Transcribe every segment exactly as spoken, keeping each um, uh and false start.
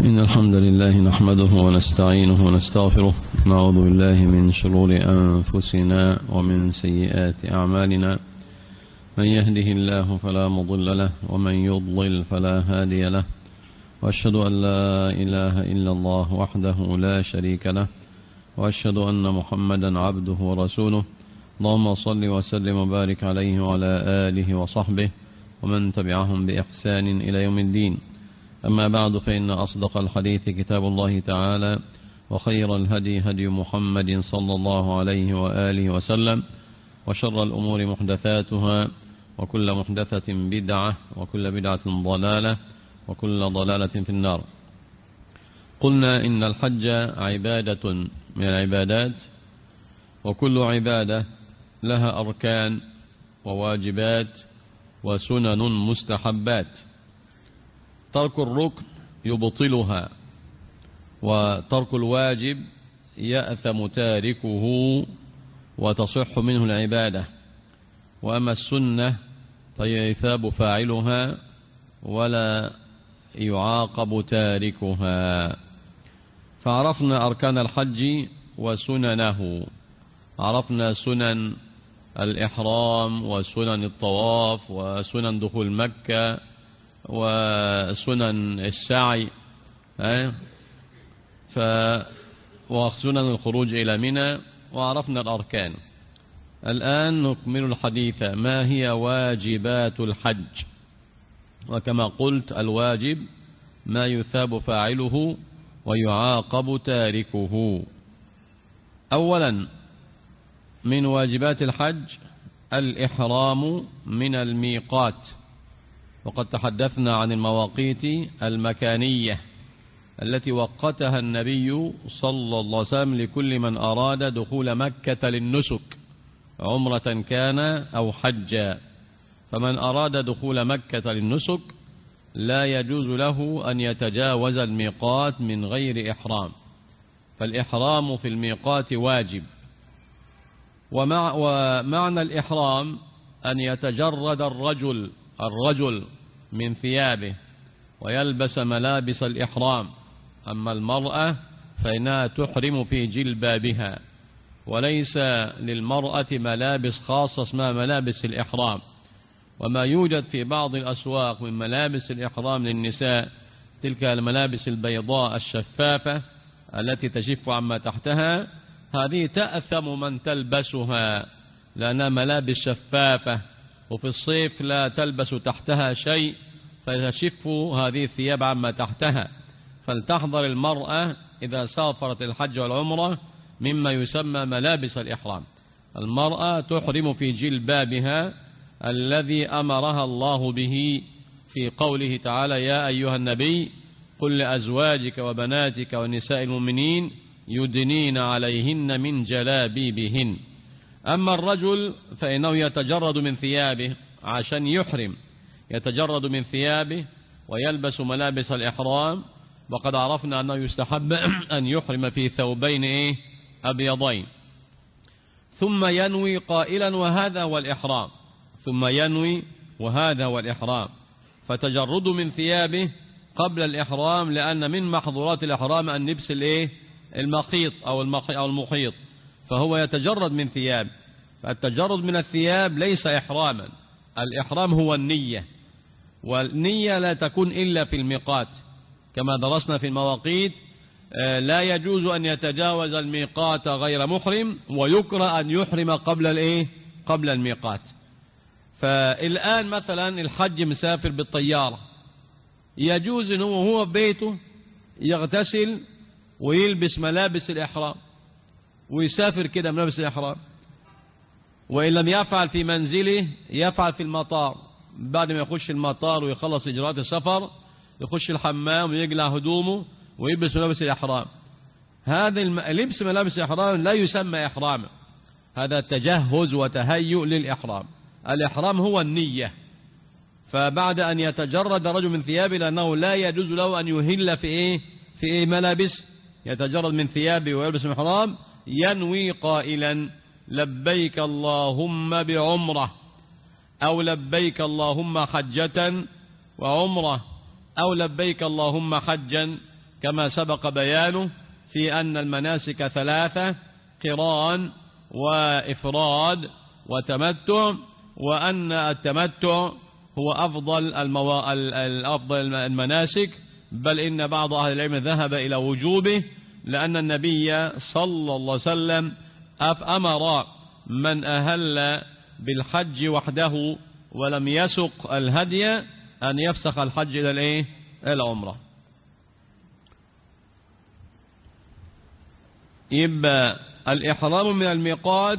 إن الحمد لله نحمده ونستعينه ونستغفره، نعوذ بالله من شرور أنفسنا ومن سيئات أعمالنا، من يهده الله فلا مضل له ومن يضلل فلا هادي له، وأشهد أن لا إله إلا الله وحده لا شريك له، وأشهد أن محمدا عبده ورسوله. اللهم صل وسلم وبارك عليه وعلى آله وصحبه ومن تبعهم بإحسان إلى يوم الدين. أما بعد، فإن أصدق الحديث كتاب الله تعالى، وخير الهدي هدي محمد صلى الله عليه وآله وسلم، وشر الأمور محدثاتها، وكل محدثة بدعة، وكل بدعة ضلالة، وكل ضلالة في النار. قلنا إن الحج عبادة من العبادات، وكل عبادة لها أركان وواجبات وسنن مستحبات. ترك الركن يبطلها، وترك الواجب يأثم تاركه وتصح منه العبادة. وأما السنة فيثاب فاعلها ولا يعاقب تاركها. فعرفنا أركان الحج وسننه، عرفنا سنن الإحرام وسنن الطواف وسنن دخول مكة وسنن السعي ف وسنن الخروج إلى منى، وعرفنا الأركان. الآن نكمل الحديث. ما هي واجبات الحج؟ وكما قلت، الواجب ما يثاب فاعله ويعاقب تاركه. أولا من واجبات الحج الإحرام من الميقات، وقد تحدثنا عن المواقيت المكانية التي وقتها النبي صلى الله عليه وسلم لكل من أراد دخول مكة للنسك، عمرة كان أو حجا. فمن أراد دخول مكة للنسك لا يجوز له أن يتجاوز الميقات من غير إحرام، فالإحرام في الميقات واجب. ومع ومعنى الإحرام أن يتجرد الرجل الرجل من ثيابه ويلبس ملابس الإحرام. أما المرأة فإنها تحرم في جلبابها، وليس للمرأة ملابس خاصة اسمها ملابس الإحرام. وما يوجد في بعض الأسواق من ملابس الإحرام للنساء، تلك الملابس البيضاء الشفافة التي تشف عما تحتها، هذه تأثم من تلبسها لأنها ملابس شفافة، وفي الصيف لا تلبس تحتها شيء فتشف هذه الثياب عما تحتها. فلتحذر المرأة إذا سافرت الحج والعمرة مما يسمى ملابس الإحرام. المرأة تحرم في جلبابها الذي أمرها الله به في قوله تعالى: يا أيها النبي قل لأزواجك وبناتك ونساء المؤمنين يدنين عليهن من جلابيبهن. أما الرجل فإنه يتجرد من ثيابه عشان يحرم، يتجرد من ثيابه ويلبس ملابس الإحرام. وقد عرفنا أنه يستحب أن يحرم في ثوبين إيه؟ أبيضين، ثم ينوي قائلا وهذا هو الإحرام، ثم ينوي وهذا هو الإحرام. فتجرد من ثيابه قبل الإحرام، لأن من محظورات الإحرام أن نبس الإيه؟ المخيط أو أو المخيط، فهو يتجرد من ثياب. فالتجرد من الثياب ليس إحراما، الإحرام هو النية، والنية لا تكون إلا في الميقات كما درسنا في المواقيت. لا يجوز أن يتجاوز الميقات غير محرم، ويكره أن يحرم قبل الإيه؟ قبل الميقات. فالآن مثلا الحج مسافر بالطيارة، يجوز أنه وهو في بيته يغتسل ويلبس ملابس الإحرام ويسافر كده ملابس الإحرام، وإن لم يفعل في منزله يفعل في المطار. بعد ما يخش المطار ويخلص إجراءات السفر يخش الحمام ويقلع هدومه ويلبس ملابس الإحرام. هذا لبس ملابس الإحرام لا يسمى إحراما، هذا تجهز وتهيؤ للإحرام. الإحرام هو النية. فبعد أن يتجرد رجل من ثيابه، لأنه لا يجوز له أن يهل في إيه؟ في إيه ملابس، يتجرد من ثيابه ويلبس الإحرام، ينوي قائلا: لبيك اللهم بعمرة، أو لبيك اللهم حجة وعمرة، أو لبيك اللهم حجا، كما سبق بيانه في أن المناسك ثلاثة: قران وإفراد وتمتع، وأن التمتع هو أفضل الموا... الأفضل المناسك، بل إن بعض أهل العلم ذهب إلى وجوبه، لأن النبي صلى الله عليه وسلم أمر من أهل بالحج وحده ولم يسق الهدي أن يفسخ الحج إلى الإيه؟ إلى العمرة. يبقى الإحرام من الميقات،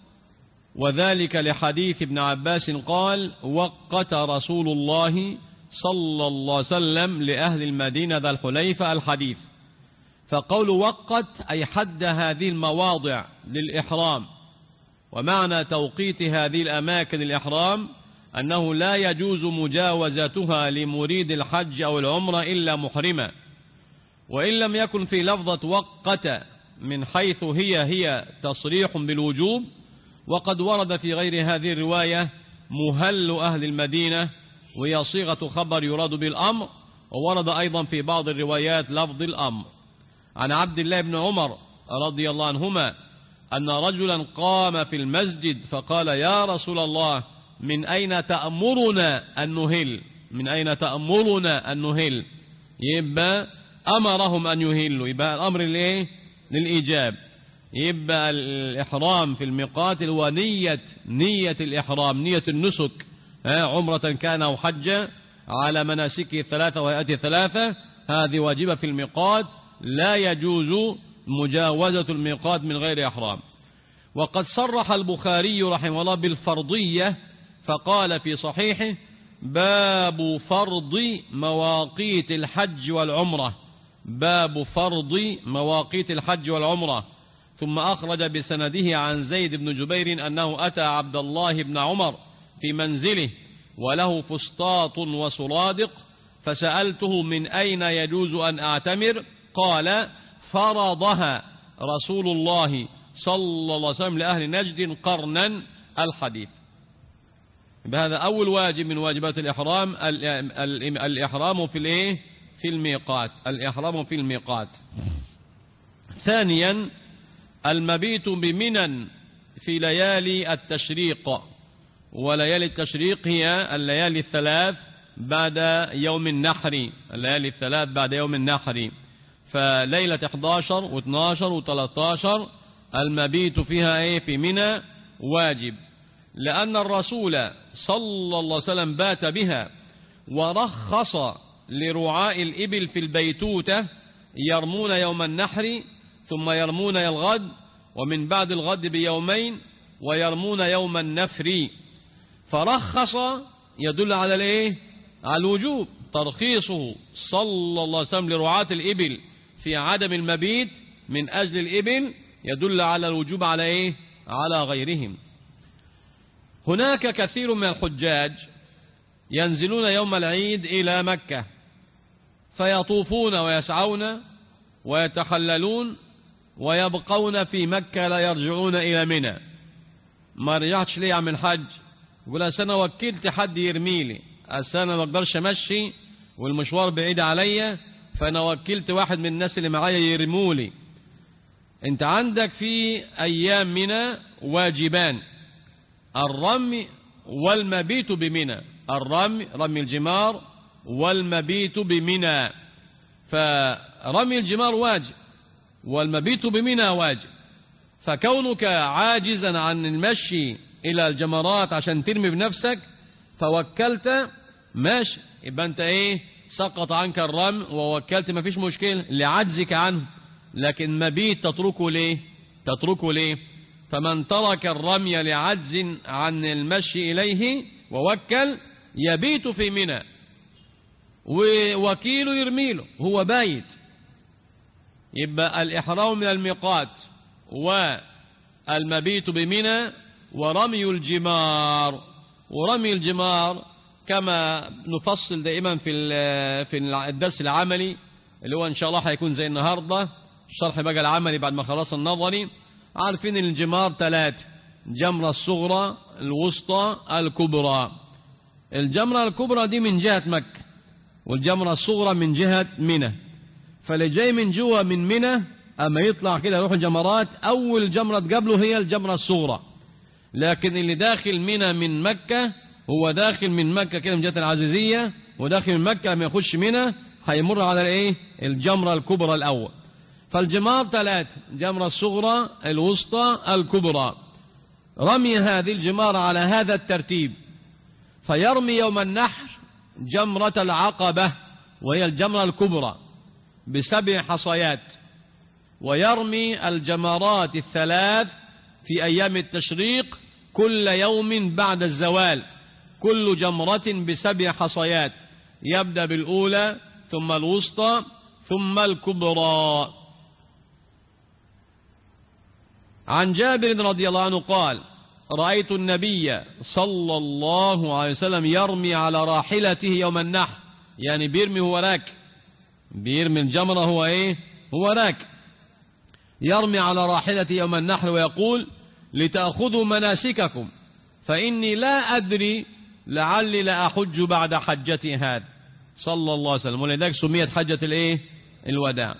وذلك لحديث ابن عباس قال: وقت رسول الله صلى الله عليه وسلم لأهل المدينة ذا الحليفة الحديث. فقول وقت أي حد هذه المواضع للإحرام، ومعنى توقيت هذه الأماكن الإحرام أنه لا يجوز مجاوزتها لمريد الحج أو العمرة إلا محرما. وإن لم يكن في لفظة وقت من حيث هي هي تصريح بالوجوب، وقد ورد في غير هذه الرواية مهل أهل المدينة، وهي صيغة خبر يراد بالأمر، وورد أيضا في بعض الروايات لفظ الأمر. عن عبد الله بن عمر رضي الله عنهما أن رجلا قام في المسجد فقال: يا رسول الله، من أين تأمرنا أن نهل؟ من أين تأمرنا أن نهل؟ يبقى أمرهم أن يهلوا، يبقى الأمر لإيه؟ للإيجاب. يبقى الإحرام في الميقات هو نية نية الإحرام، نية النسك، عمرة كان أو حجة، على مناسكه الثلاثة وهيئته الثلاثة، هذه واجبة في الميقات، لا يجوز مجاوزة الميقات من غير إحرام. وقد صرح البخاري رحمه الله بالفرضية، فقال في صحيحه: باب فرض مواقيت الحج والعمرة، باب فرض مواقيت الحج والعمرة. ثم أخرج بسنده عن زيد بن جبير أنه أتى عبد الله بن عمر في منزله وله فسطاط وسرادق، فسألته: من أين يجوز أن أعتمر؟ قال: فرضها رسول الله صلى الله عليه وسلم لأهل نجد قرنا الحديث. بهذا أول واجب من واجبات الإحرام، الإحرام في الإيه؟ في الميقات، الإحرام في الميقات. ثانيا المبيت بمنى في ليالي التشريق، وليالي التشريق هي الليالي الثلاث بعد يوم النحر، الليالي الثلاث بعد يوم النحر، فليلة إحدى عشر واثني عشر وثلاثة عشر المبيت فيها ايه؟ في منى واجب، لأن الرسول صلى الله عليه وسلم بات بها، ورخص لرعاء الإبل في البيتوتة، يرمون يوم النحر ثم يرمون الغد، ومن بعد الغد بيومين، ويرمون يوم النفر. فرخص يدل على الايه؟ على الوجوب. ترخيصه صلى الله عليه وسلم لرعاة الإبل في عدم المبيت من أجل الإبل يدل على الوجوب على ايه؟ على غيرهم. هناك كثير من الحجاج ينزلون يوم العيد إلى مكة، فيطوفون ويسعون ويتحللون ويبقون في مكة، لا يرجعون إلى منى. ما رجعتش ليه من حج؟ يقول: أنا وكلت حد يرميلي، أنا ما اقدرش امشي والمشوار بعيد عليا، فأنا وكلت واحد من الناس اللي معايا يرمولي. انت عندك في أيام منى واجبان: الرمي والمبيت بمنى، الرمي رمي الجمار والمبيت بمنى. فرمي الجمار واجب والمبيت بمنى واجب، فكونك عاجزا عن المشي إلى الجمرات عشان ترمي بنفسك فوكلت، ماشي، يبقى انت ايه؟ سقط عنك الرمي ووكلت، ما فيش مشكلة لعجزك عنه. لكن مبيت تتركه ليه؟ تتركه ليه؟ فمن ترك الرمي لعجز عن المشي إليه ووكل يبيت في منى، ووكيله يرميله هو بايت. يبقى الإحرام من الميقات والمبيت بمنى ورمي الجمار. ورمي الجمار كما نفصل دائما في في الدرس العملي اللي هو إن شاء الله هيكون زي النهاردة، الشرح بقى العملي بعد ما خلص النظري. عارفين الجمار ثلاثة: الجمرة الصغرى، الوسطى، الكبرى. الجمرة الكبرى دي من جهة مكة، والجمرة الصغرى من جهة منى. فاللي جاي من جوا من منى أما يطلع كده يروح الجمرات، أول جمرة تقابله هي الجمرة الصغرى. لكن اللي داخل منى من مكة هو داخل من مكة كده من جهة العزيزية، وداخل من مكة لما يخش منى هيمر على الايه الجمرة الكبرى الأول. فالجمار ثلاث: جمرة الصغرى، الوسطى، الكبرى. رمي هذه الجمار على هذا الترتيب، فيرمي يوم النحر جمرة العقبة وهي الجمرة الكبرى بسبع حصيات، ويرمي الجمرات الثلاث في أيام التشريق كل يوم بعد الزوال، كل جمرة بسبع حصيات، يبدأ بالأولى ثم الوسطى ثم الكبرى. عن جابر رضي الله عنه قال: رأيت النبي صلى الله عليه وسلم يرمي على راحلته يوم النحر، يعني بيرمي هو راك، بيرمي الجمرة هو ايه هو راك، يرمي على راحلته يوم النحر ويقول: لتأخذوا مناسككم فإني لا أدري لعلي لا أحج بعد حجتي هذا صلى الله عليه وسلم. ولذلك سميت حجة الايه الوداع.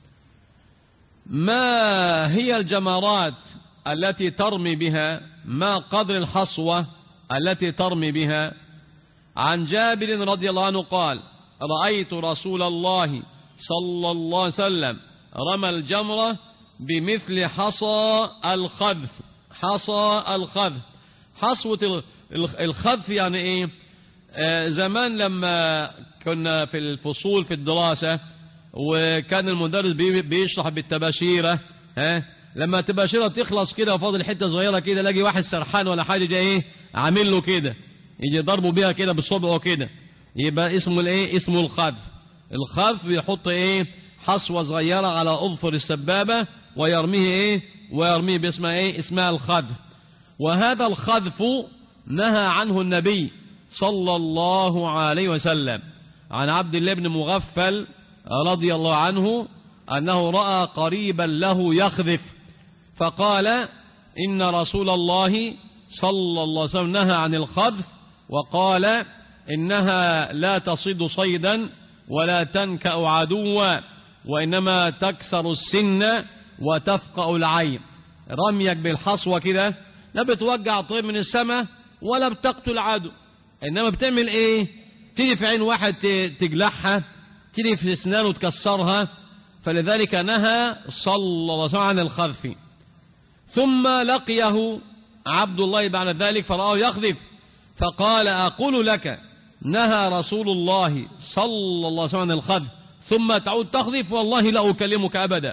ما هي الجمرات التي ترمي بها؟ ما قدر الحصوة التي ترمي بها؟ عن جابر رضي الله عنه قال: رأيت رسول الله صلى الله عليه وسلم رمى الجمرة بمثل حصى الخذف. حصى الخذف، حصوة الخذف يعني ايه؟ آه زمان لما كنا في الفصول في الدراسة وكان المدرس بيشرح بالتباشيرة، ها لما التباشيرة تخلص كده وفاضل حتة صغيرة كده، لاقي واحد سرحان ولا حاجة جاي ايه عامل له كده، يجي ضربه بيها كده بالصبع كده، يبقى اسمه الايه اسمه الخذف. الخذف بيحط ايه حصوة صغيرة على اظفر السبابة ويرميه ايه ويرميه باسمها ايه اسمها الخذف. وهذا الخذف نهى عنه النبي صلى الله عليه وسلم. عن عبد الله بن مغفل رضي الله عنه أنه رأى قريبا له يخذف، فقال: إن رسول الله صلى الله عليه وسلم نهى عن الخذف، وقال: إنها لا تصيد صيدا ولا تنكأ عدوا، وإنما تكسر السن وتفقأ العين. رميك بالحصوة كده لا بتوجع طير من السماء ولا بتقتل عدو، إنما بتعمل إيه؟ تيجي في عين واحد تجلحها، تيجي في اسنانه تكسرها. فلذلك نهى صلى الله عليه وسلم عن الخذف. ثم لقيه عبد الله بعد ذلك فرآه يخذف، فقال: أقول لك نهى رسول الله صلى الله عليه وسلم عن الخذف ثم تعود تخذف، والله لا أكلمك أبدا.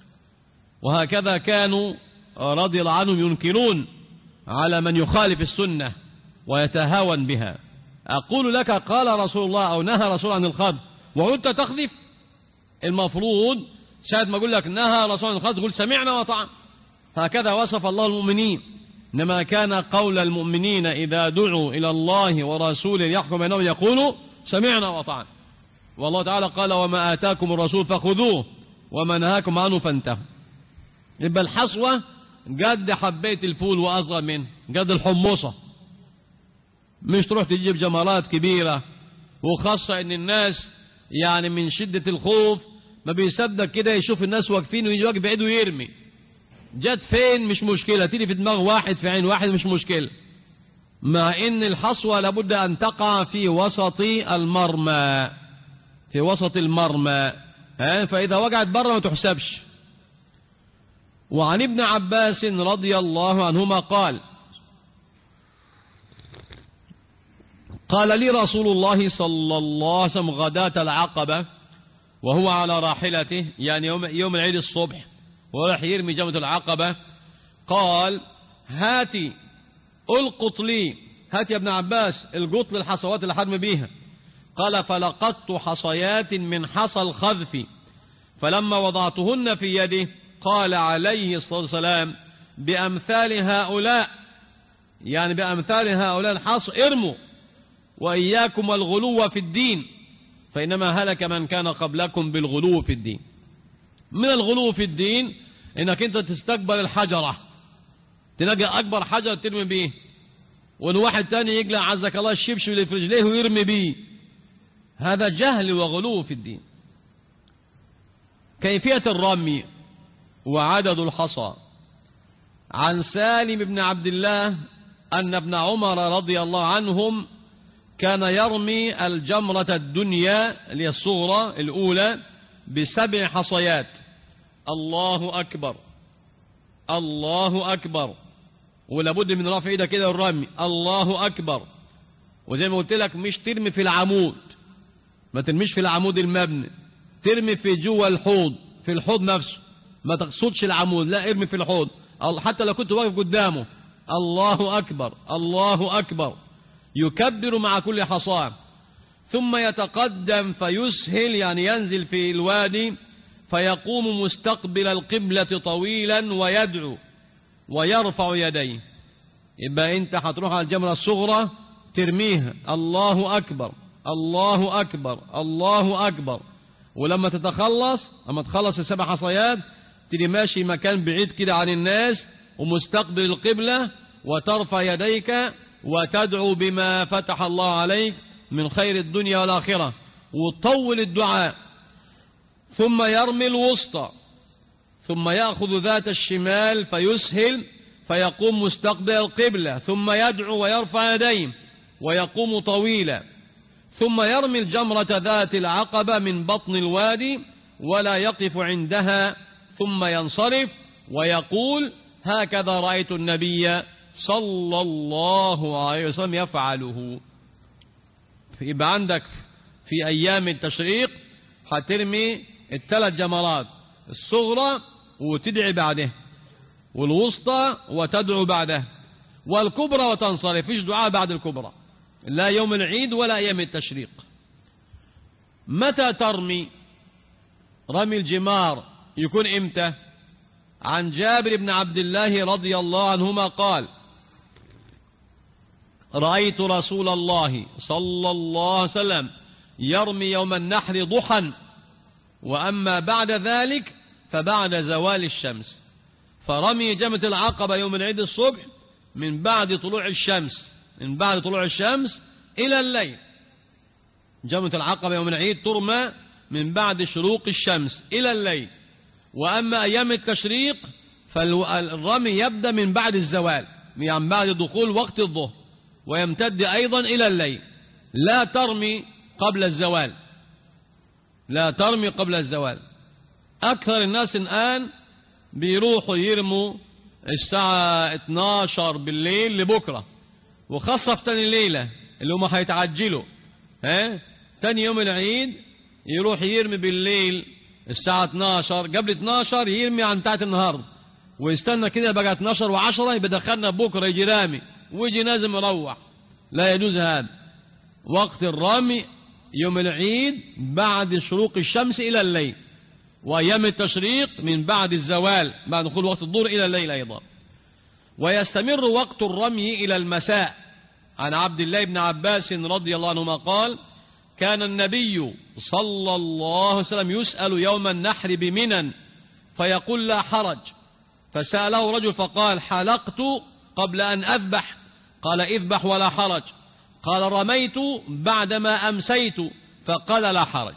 وهكذا كانوا رضي الله عنهم ينكرون على من يخالف السنة ويتهاون بها. أقول لك قال رسول الله أو نهى رسول عن الخذف وأنت تخذف؟ المفروض ساعة ما أقول لك نهى رسول عن الخذف قل سمعنا وطعنا. هكذا وصف الله المؤمنين. إنما كان قول المؤمنين إذا دعوا إلى الله ورسوله يحكم بينهم يقولوا سمعنا وطعنا. والله تعالى قال: وما آتاكم الرسول فخذوه وما نهاكم عنه فانتهوا. يبقى الحصوة قد حبيت الفول وأصغر منه، قد الحمصة، مش تروح تجيب جمرات كبيرة. وخاصة ان الناس يعني من شدة الخوف ما بيصدق كده يشوف الناس واقفين ويجي واقف بعيد ويرمي. جت فين مش مشكلة، تيجي في دماغ واحد في عين واحد مش مشكلة، مع ان الحصوة لابد ان تقع في وسط المرمى، في وسط المرمى، فاذا وقعت بره ما تحسبش. وعن ابن عباس رضي الله عنهما قال: قال لي رسول الله صلى الله عليه وسلم غداة العقبة وهو على راحلته، يعني يوم, يوم العيد الصبح وراح يرمي جمرة العقبة، قال: هاتي القط لي، هات يا ابن عباس القط للحصوات اللي حرم بيها. قال: فلقطت حصيات من حصى الخذف، فلما وضعتهن في يدي قال عليه الصلاة والسلام: بأمثال هؤلاء، يعني بأمثال هؤلاء الحصى ارموا، وإياكم والغلو في الدين، فإنما هلك من كان قبلكم بالغلو في الدين. من الغلو في الدين إنك أنت تستقبل الحجرة، تلاقي أكبر حجر ترمي به، وإن واحد تاني يقلع عزك الله الشبشب اللي في رجليه ويرمي به. هذا جهل وغلو في الدين. كيفية الرمي وعدد الحصى. عن سالم بن عبد الله أن ابن عمر رضي الله عنهم كان يرمي الجمرة الدنيا اللي الصغرى الأولى بسبع حصيات. الله أكبر الله أكبر، ولابد من رفع ايدك كده والرمي الله أكبر. وزي ما قلت لك مش ترمي في العمود، ما ترميش في العمود المبني، ترمي في جوه الحوض، في الحوض نفسه، ما تقصدش العمود، لا ارمي في الحوض حتى لو كنت واقف قدامه. الله أكبر الله أكبر، يكبر مع كل حصاة، ثم يتقدم فيسهل يعني ينزل في الوادي فيقوم مستقبل القبلة طويلا ويدعو ويرفع يديه. يبقى انت هتروح على الجمرة الصغرى ترميها الله أكبر الله أكبر الله أكبر، ولما تتخلص لما تخلص السبع حصيات تيجي ماشي مكان بعيد كده عن الناس ومستقبل القبلة وترفع يديك وتدعو بما فتح الله عليك من خير الدنيا والآخرة وتطول الدعاء. ثم يرمي الوسطى، ثم يأخذ ذات الشمال فيسهل فيقوم مستقبل القبلة، ثم يدعو ويرفع يديه ويقوم طويلا، ثم يرمي الجمرة ذات العقبة من بطن الوادي ولا يقف عندها، ثم ينصرف ويقول هكذا رأيت النبي صلى الله عليه وسلم يفعله. يبقى عندك في أيام التشريق هترمي الثلاث جمرات، الصغرى وتدعي بعده، والوسطى وتدعو بعده، والكبرى وتنصرف. فيش دعاء بعد الكبرى، لا يوم العيد ولا أيام التشريق. متى ترمي؟ رمي الجمار يكون إمتى؟ عن جابر بن عبد الله رضي الله عنهما قال رأيت رسول الله صلى الله عليه وسلم يرمي يوم النحر ضحى، وأما بعد ذلك فبعد زوال الشمس. فرمي جمرة العقبة يوم العيد الصبح من بعد طلوع الشمس، من بعد طلوع الشمس إلى الليل. جمرة العقبة يوم العيد ترمى من بعد شروق الشمس إلى الليل. وأما أيام التشريق فالرمي يبدأ من بعد الزوال، يعني بعد دخول وقت الظهر، ويمتد أيضا إلى الليل. لا ترمي قبل الزوال، لا ترمي قبل الزوال. أكثر الناس الآن بيروحوا يرموا الساعة اثنتي عشرة بالليل لبكرة، وخاصة في تاني الليلة اللي هم هيتعجلوا، ها تاني يوم العيد يروح يرمي بالليل الساعة اثنتي عشرة، قبل اثنتي عشرة يرمي عن بتاعت النهاردة، ويستنى كده بقى اثنتي عشرة وعشرة يبقى دخلنا بكرة يجي رامي ويجي نازم يروح. لا يجوز هذا. وقت الرمي يوم العيد بعد شروق الشمس إلى الليل، وأيام التشريق من بعد الزوال بعد دخول وقت الظهر إلى الليل أيضا. ويستمر وقت الرمي إلى المساء. عن عبد الله بن عباس رضي الله عنهما قال كان النبي صلى الله عليه وسلم يسأل يوم النحر بمنى فيقول لا حرج، فسأله رجل فقال حلقت قبل أن أذبح، قال اذبح ولا حرج، قال رميت بعدما أمسيت، فقال لا حرج.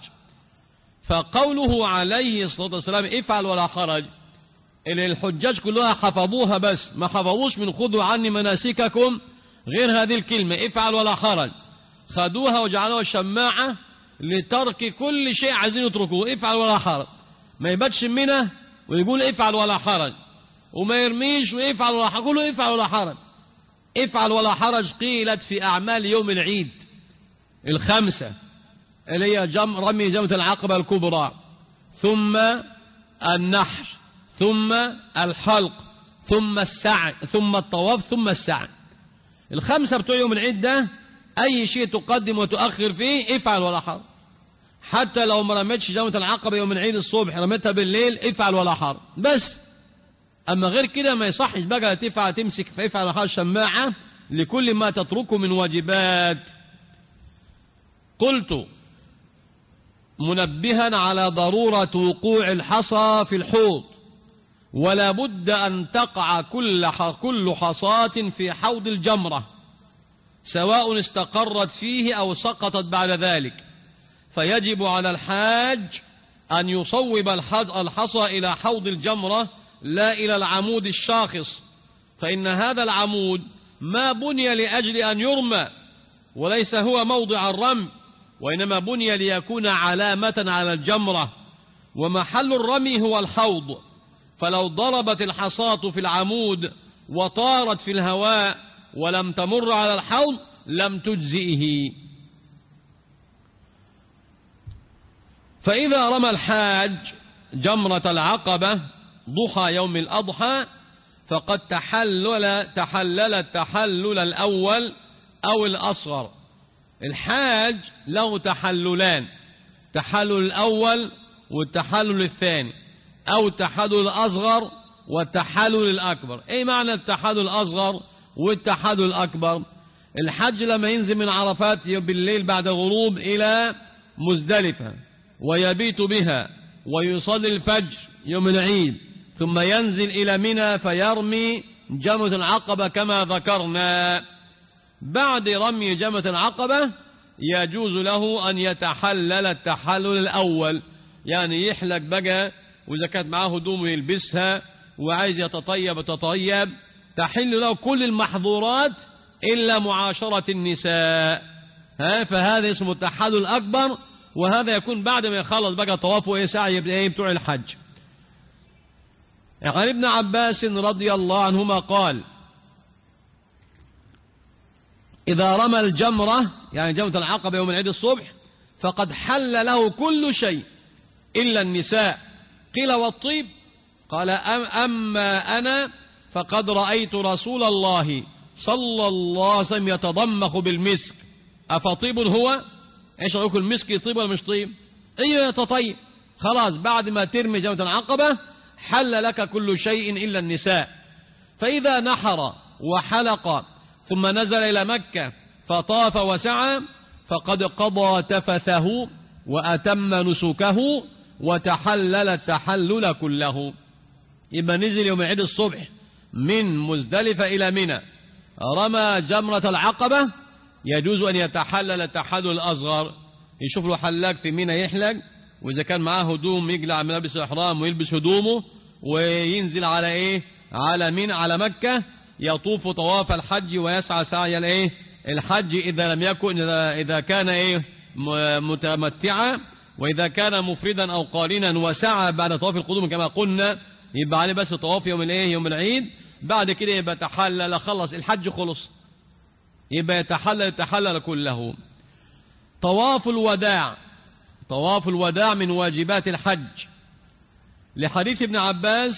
فقوله عليه الصلاة والسلام افعل ولا حرج، اللي الحجاج كلها حفظوها بس ما حفظوش من خذوا عني مناسككم غير هذه الكلمة افعل ولا حرج، خدوها وجعلوها شماعة لترك كل شيء عايزين يتركوه. افعل ولا حرج، ما يباتش منه ويقول افعل ولا حرج، وما يرميش ويفعل ولا حرج، كله افعل ولا حرج. افعل ولا حرج قيلت في أعمال يوم العيد الخمسة اللي هي جم رمي جمرة العقبة الكبرى، ثم النحر، ثم الحلق، ثم السعي، ثم الطواف، ثم السعي. الخمسة بتوع يوم العيد ده أي شيء تقدم وتؤخر فيه افعل ولا حرج. حتى لو ما رميتش جمرة العقبة يوم العيد الصبح رميتها بالليل افعل ولا حرج بس. أما غير كده ما يصحش بقى تفعل تمسك فافعل ولا حرج شماعة لكل ما تتركه من واجبات. قلت منبها على ضرورة وقوع الحصى في الحوض، ولا بد أن تقع كل كل حصاة في حوض الجمرة سواء استقرت فيه أو سقطت بعد ذلك، فيجب على الحاج أن يصوب الحصى إلى حوض الجمرة لا إلى العمود الشاخص، فإن هذا العمود ما بني لأجل أن يرمى وليس هو موضع الرمي، وإنما بني ليكون علامة على الجمرة، ومحل الرمي هو الحوض، فلو ضربت الحصاة في العمود وطارت في الهواء ولم تمر على الحوض لم تجزئه. فإذا رمى الحاج جمرة العقبة ضحى يوم الأضحى فقد تحلل تحلل التحلل الأول أو الأصغر. الحاج له تحللان، تحلل الأول والتحلل الثاني، أو التحلل الأصغر والتحلل الأكبر. أي معنى التحلل الأصغر والتحلل الأكبر؟ الحج لما ينزل من عرفات بالليل بعد الغروب إلى مزدلفة ويبيت بها ويصلي الفجر يوم العيد، ثم ينزل إلى منى فيرمي جمرة العقبة كما ذكرنا. بعد رمي جمرة العقبة يجوز له أن يتحلل التحلل الأول، يعني يحلق بقى، وإذا كانت معاه هدوم يلبسها وعايز يتطيب يتطيب، تحل له كل المحظورات إلا معاشرة النساء. ها فهذا اسمه التحلل الأكبر، وهذا يكون بعد ما يخلص بقى طواف وسعي بتوع الحج. عن ابن عباس رضي الله عنهما قال: إذا رمى الجمرة يعني جمرة العقبة يوم العيد الصبح فقد حل له كل شيء إلا النساء. قيل والطيب؟ قال: أم أما أنا فقد رأيت رسول الله صلى الله عليه وسلم يتضمخ بالمسك، أفطيب هو؟ ايش رأيكم، المسك يطيب ولا مش طيب؟ ايوه يتطيب. خلاص بعد ما ترمي جمرة العقبة حل لك كل شيء إلا النساء. فإذا نحر وحلق ثم نزل إلى مكة فطاف وسعى فقد قضى تفثه وأتم نسكه وتحلل التحلل كله. يبقى نزل يوم العيد الصبح من مزدلفة إلى منى، رمى جمرة العقبة، يجوز أن يتحلل التحلل الأصغر، يشوف له حلاق في منى يحلق، وإذا كان معاه هدوم يقلع ملابس الإحرام ويلبس هدومه وينزل على إيه، على منى على مكة، يطوف طواف الحج ويسعى سعي الإيه الحج إذا لم يكن إذا كان إيه متمتعا، وإذا كان مفردا أو قارنا وسعى بعد طواف القدوم كما قلنا يبقى عليه بس طواف يوم الإيه يوم العيد. بعد كده يبقى تحلل، خلص الحج خلص، يبقى يتحلل التحلل كله. طواف الوداع، طواف الوداع من واجبات الحج، لحديث ابن عباس: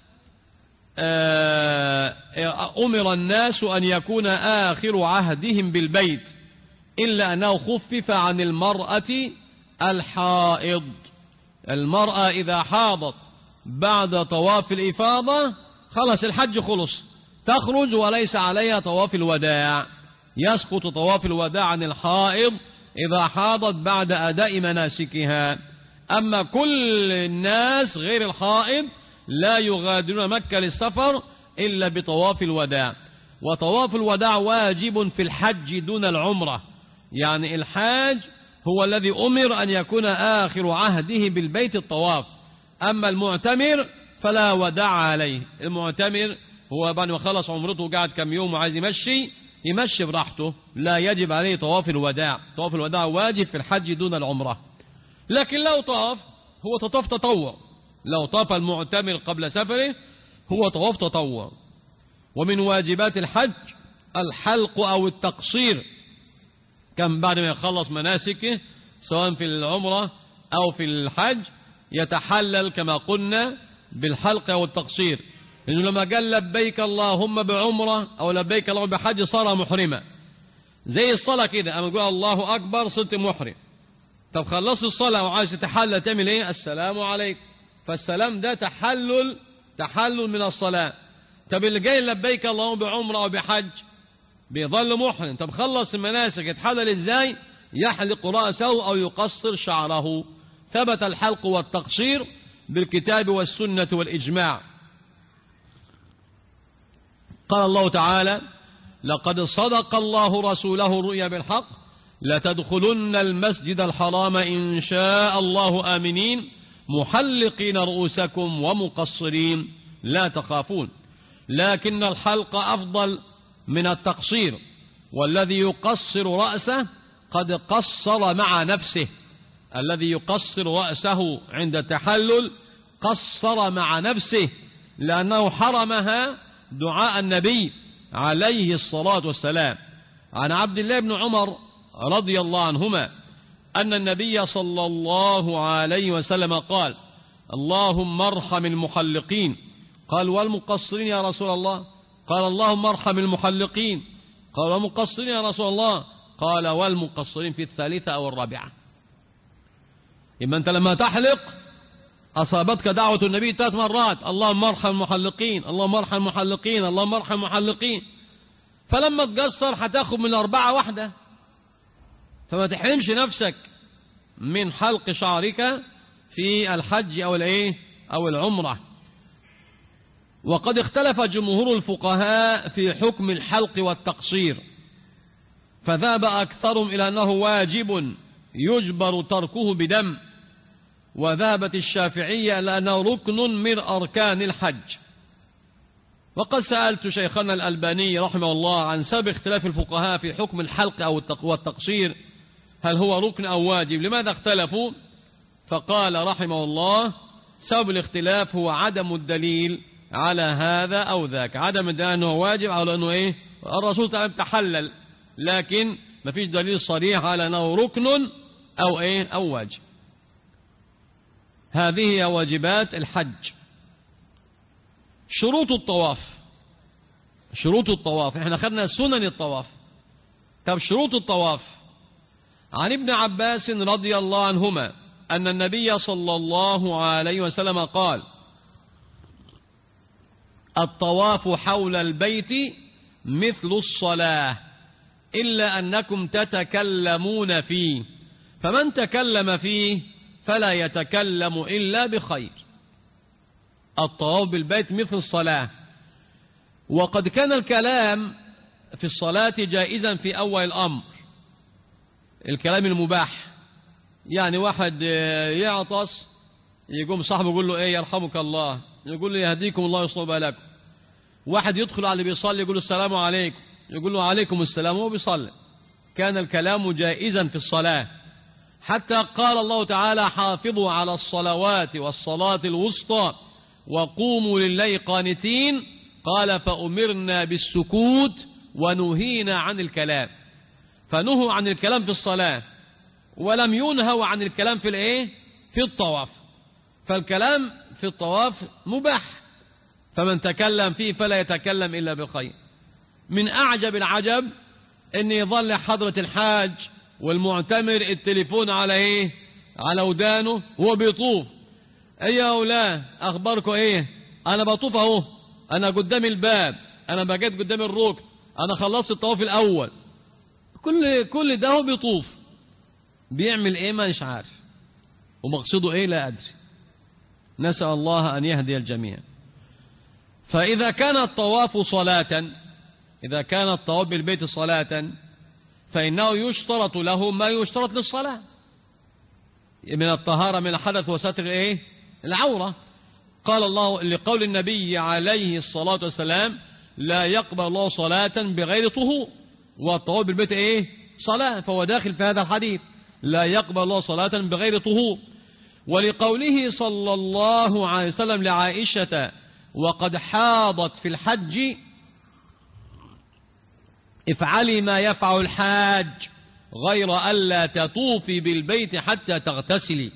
أمر الناس أن يكون آخر عهدهم بالبيت إلا أنه خفف عن المرأة الحائض. المرأة إذا حاضت بعد طواف الإفاضة خلص الحج خلص، تخرج وليس عليها طواف الوداع، يسقط طواف الوداع عن الحائض إذا حاضت بعد أداء مناسكها. أما كل الناس غير الحائض لا يغادرون مكة للسفر إلا بطواف الوداع. وطواف الوداع واجب في الحج دون العمرة، يعني الحاج هو الذي أمر أن يكون آخر عهده بالبيت الطواف، أما المعتمر فلا وداع عليه. المعتمر هو بعد ما خلص عمرته قاعد كم يوم وعايز يمشي يمشي براحته، لا يجب عليه طواف الوداع. طواف الوداع واجب في الحج دون العمرة. لكن لو طاف هو طواف تطوع، لو طاف المعتمر قبل سفره هو طواف تطوع. ومن واجبات الحج الحلق أو التقصير، كم بعد ما يخلص مناسكه سواء في العمرة أو في الحج يتحلل كما قلنا بالحلق أو التقصير، لأنه لما قال لبيك اللهم بعمرة أو لبيك اللهم بحج صار محرما. زي الصلاة كده، أما تقول الله أكبر صرت محرم. طب خلصت الصلاة وعايز تتحلل تعمل إيه؟ السلام عليكم، فالسلام ده تحلل تحلل من الصلاة. طب اللي جاي لبيك اللهم بعمرة أو بحج بيظل محرم، طب خلص المناسك يتحلل إزاي؟ يحلق رأسه أو يقصر شعره. ثبت الحلق والتقصير بالكتاب والسنة والإجماع. قال الله تعالى: لقد صدق الله رسوله الرؤيا بالحق لتدخلن المسجد الحرام إن شاء الله آمنين محلقين رؤوسكم ومقصرين لا تخافون، لكن الحلق أفضل من التقصير، والذي يقصر رأسه قد قصر مع نفسه. الذي يقصر رأسه عند التحلل قصر مع نفسه، لأنه حرمها دعاء النبي عليه الصلاة والسلام. عن عبد الله بن عمر رضي الله عنهما أن النبي صلى الله عليه وسلم قال: اللهم ارحم المحلقين. قال: والمقصرين يا رسول الله؟ قال: اللهم ارحم المحلقين. قال: والمقصرين يا رسول الله؟ قال: والمقصرين في الثالثة أو الرابعة. إما أنت لما تحلق أصابتك دعوة النبي ثلاث مرات: اللهم ارحم المحلقين، اللهم ارحم المحلقين، اللهم ارحم المحلقين. فلما تقصر هتاخد من الأربعة واحدة، فما تحرمش نفسك من حلق شعرك في الحج أو الإيه أو العمرة. وقد اختلف جمهور الفقهاء في حكم الحلق والتقصير، فذهب أكثرهم إلى أنه واجب يجبر تركه بدم، وذهبت الشافعية إلى أنه ركن من أركان الحج. وقد سألت شيخنا الألباني رحمه الله عن سبب اختلاف الفقهاء في حكم الحلق أو التقصير، هل هو ركن أو واجب؟ لماذا اختلفوا؟ فقال رحمه الله: سبب الاختلاف هو عدم الدليل على هذا أو ذاك. عدم الدليل أنه واجب على أنه إيه الرسول تعالى تحلل، لكن ما فيش دليل صريح على أنه ركن أو إيه أو واجب. هذه هي واجبات الحج. شروط الطواف. شروط الطواف احنا خدنا سنن الطواف. طب شروط الطواف: عن ابن عباس رضي الله عنهما أن النبي صلى الله عليه وسلم قال: الطواف حول البيت مثل الصلاة إلا أنكم تتكلمون فيه، فمن تكلم فيه فلا يتكلم إلا بخير. الطواف بالبيت مثل الصلاة. وقد كان الكلام في الصلاة جائزا في أول الأمر، الكلام المباح. يعني واحد يعطس يقوم صاحبه يقول له: ايه يرحمك الله، يقول له: يهديكم الله ويصلح بالكم. واحد يدخل على اللي بيصلي يقول له: السلام عليكم، يقول له: عليكم السلام، وهو بيصلي. كان الكلام جائزا في الصلاة، حتى قال الله تعالى: حافظوا على الصلوات والصلاة الوسطى وقوموا لله قانتين. قال: فأمرنا بالسكوت ونهينا عن الكلام. فنهوا عن الكلام في الصلاة، ولم ينهوا عن الكلام في الايه في الطواف. فالكلام في الطواف مباح، فمن تكلم فيه فلا يتكلم إلا بخير. من أعجب العجب أن يظل حضرة الحاج والمعتمر التليفون على ايه على ودانه وهو بيطوف: ايه يا اولاد اخباركم ايه؟ انا بطوف اهو، انا قدام الباب، انا بجيت قدام الركن، انا خلصت الطواف الاول. كل كل ده هو بيطوف، بيعمل ايه ما مش عارف، ومقصده ايه لا ادري. نسأل الله ان يهدي الجميع. فاذا كان الطواف صلاة، اذا كان الطواف بالبيت صلاة، فإنه يشترط له ما يشترط للصلاة من الطهارة من الحدث وستر ايه العورة. قال الله لقول النبي عليه الصلاة والسلام: لا يقبل الله صلاة بغير طهور. والطواف بالبيت ايه صلاة، فهو داخل في هذا الحديث: لا يقبل الله صلاة بغير طهور. ولقوله صلى الله عليه وسلم لعائشة وقد حاضت في الحج: افعلي ما يفعل الحاج غير ألا تطوفي بالبيت حتى تغتسلي.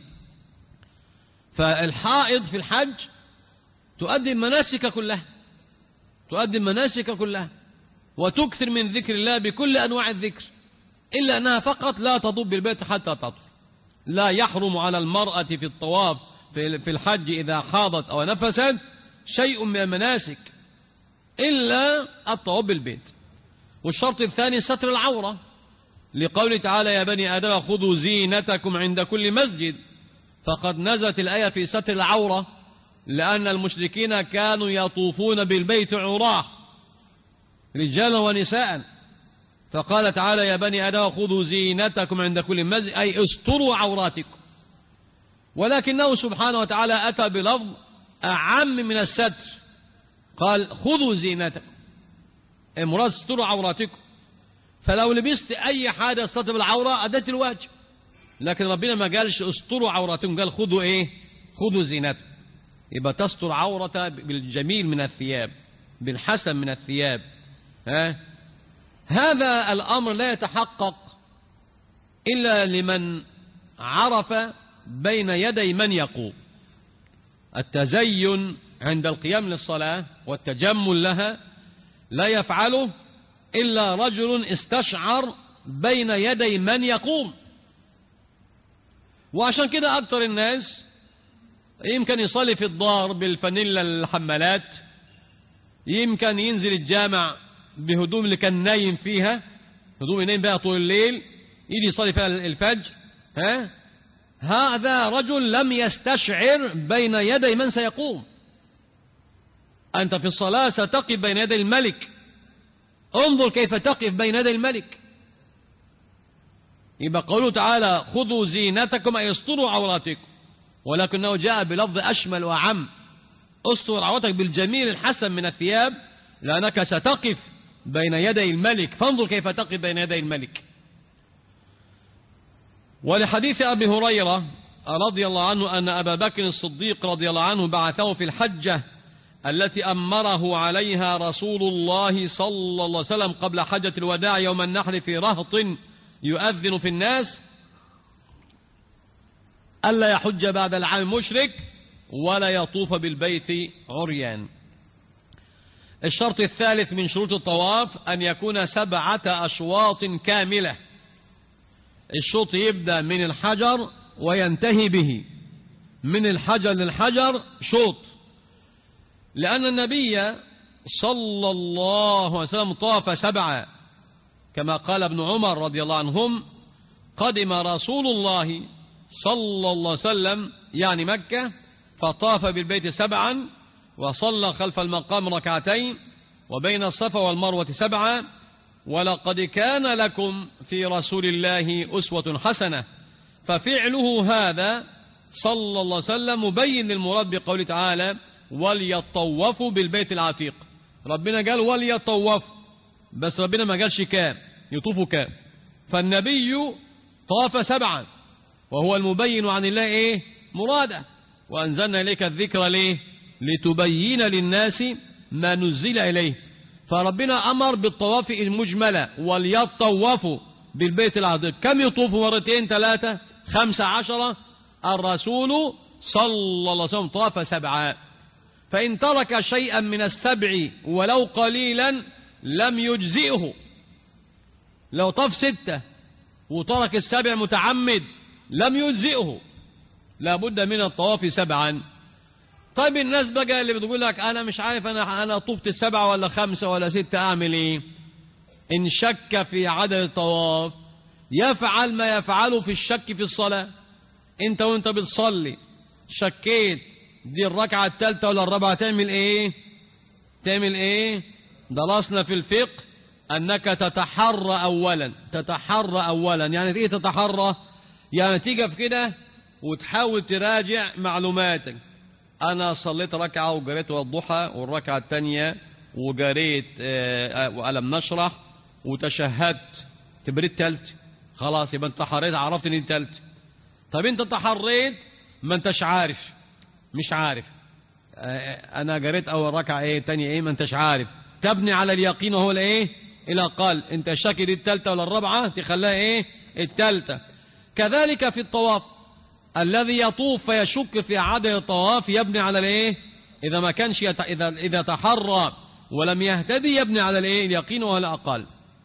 فالحائض في الحج تؤدي المناسك كلها، تؤدي المناسك كلها وتكثر من ذكر الله بكل أنواع الذكر، إلا أنها فقط لا تطوف بالبيت حتى تطوف. لا يحرم على المرأة في الطواف في الحج إذا حاضت أو نفست شيء من المناسك إلا الطواف بالبيت. والشرط الثاني ستر العورة، لقوله تعالى: يا بني آدم خذوا زينتكم عند كل مسجد. فقد نزلت الآية في ستر العورة، لأن المشركين كانوا يطوفون بالبيت عراه رجالا ونساء، فقال تعالى: يا بني آدم خذوا زينتكم عند كل مسجد، أي استروا عوراتكم. ولكنه سبحانه وتعالى أتى بلفظ أعم من الستر، قال خذوا زينتكم، المراد استروا عوراتكم. فلو لبست أي حاجة تستر بالعورة أدت الواجب، لكن ربنا ما قالش استروا عوراتكم، قال خذوا إيه؟ خذوا زينتكم. يبقى تستر عورة بالجميل من الثياب، بالحسن من الثياب. ها؟ هذا الأمر لا يتحقق إلا لمن عرف بين يدي من يقوم. التزين عند القيام للصلاة والتجمل لها لا يفعله إلا رجل استشعر بين يدي من يقوم. وعشان كده أكثر الناس يمكن يصلي في الدار بالفانيلا الحمالات، يمكن ينزل الجامع بهدوم اللي كان نايم فيها، هدوم ينام بها طول الليل، يجي يصلي فيها الفجر. ها؟ هذا رجل لم يستشعر بين يدي من سيقوم. أنت في الصلاة ستقف بين يدي الملك، انظر كيف تقف بين يدي الملك. يبقى قوله تعالى خذوا زينتكم أي استروا عوراتكم، ولكنه جاء بلفظ أشمل وعم، استر عورتك بالجميل الحسن من الثياب، لأنك ستقف بين يدي الملك، فانظر كيف تقف بين يدي الملك. ولحديث أبي هريرة رضي الله عنه أن أبا بكر الصديق رضي الله عنه بعثه في الحجة التي أمره عليها رسول الله صلى الله عليه وسلم قبل حجة الوداع يوم النحر في رهط يؤذن في الناس ألا يحج بعد العام مشرك ولا يطوف بالبيت عريان. الشرط الثالث من شروط الطواف أن يكون سبعة أشواط كاملة. الشوط يبدأ من الحجر وينتهي به، من الحجر للحجر شوط، لأن النبي صلى الله عليه وسلم طاف سبعة، كما قال ابن عمر رضي الله عنهم قدم رسول الله صلى الله عليه وسلم يعني مكة فطاف بالبيت سبعا وصلى خلف المقام ركعتين وبين الصفا والمروة سبعا، ولقد كان لكم في رسول الله أسوة حسنة. ففعله هذا صلى الله عليه وسلم مبين للمراد بقوله تعالى وليطوفوا بالبيت العتيق. ربنا قال وليطوفوا، بس ربنا ما قالش كام يطوفوا كام. فالنبي طاف سبعا وهو المبين عن الله ايه مراده، وأنزلنا إليك الذكر ليه لتبين للناس ما نزل إليه. فربنا أمر بالطواف المجملة وليطوفوا بالبيت العتيق. كم يطوفوا؟ مرتين ثلاثة خمسة عشرة. الرسول صلى الله عليه وسلم طاف سبعا، فإن ترك شيئا من السبع ولو قليلا لم يجزئه. لو طاف ستة وترك السبع متعمد لم يجزئه، لابد من الطواف سبعا. طيب الناس بقى اللي بتقول لك أنا مش عارف أنا أنا طفت السبعة ولا خمسة ولا ستة أعمل إيه؟ إن شك في عدد الطواف يفعل ما يفعله في الشك في الصلاة. أنت وأنت بتصلي شكيت دي الركعة الثالثة ولا الرابعة، تعمل إيه؟ تعمل إيه؟ درسنا في الفقه أنك تتحرى أولا. تتحرى أولا يعني إيه تتحرى؟ يعني تيجي كده وتحاول تراجع معلوماتك. أنا صليت ركعة وقريت والضحى، والركعة الثانية وقريت وألم نشرح وتشهدت، تبريد تلت، خلاص يبقى انت تحريت عرفت ان انت تلت. طب انت تحريت ما انتش عارف، مش عارف انا قريت اول ركعة ايه تانية ايه، ما انتش عارف. تبني على اليقين وهو الايه الى قال انت شاكي دي التالتة ولا الرابعة تخليها ايه التالتة. كذلك في الطواف الذي يطوف فيشك في عدد الطواف يبني على الايه، اذا ما كانش يت... اذا اذا تحرى ولم يهتدي يبني على الايه اليقين وهو الاقل.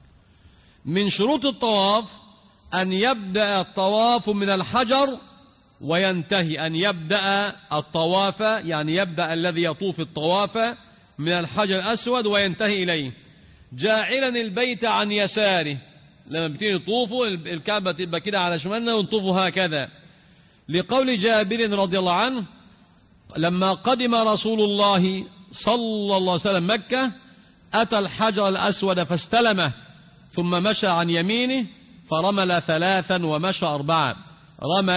من شروط الطواف أن يبدأ الطواف من الحجر وينتهي، أن يبدأ الطواف يعني يبدأ الذي يطوف الطواف من الحجر الأسود وينتهي إليه، جاعلا البيت عن يساره. لما بتيجي يطوفوا الكعبة تبقى كده على شمالنا ونطوفوا هكذا، لقول جابر رضي الله عنه لما قدم رسول الله صلى الله عليه وسلم مكة أتى الحجر الأسود فاستلمه ثم مشى عن يمينه فرمل ثلاثا ومشى أربعا. رمل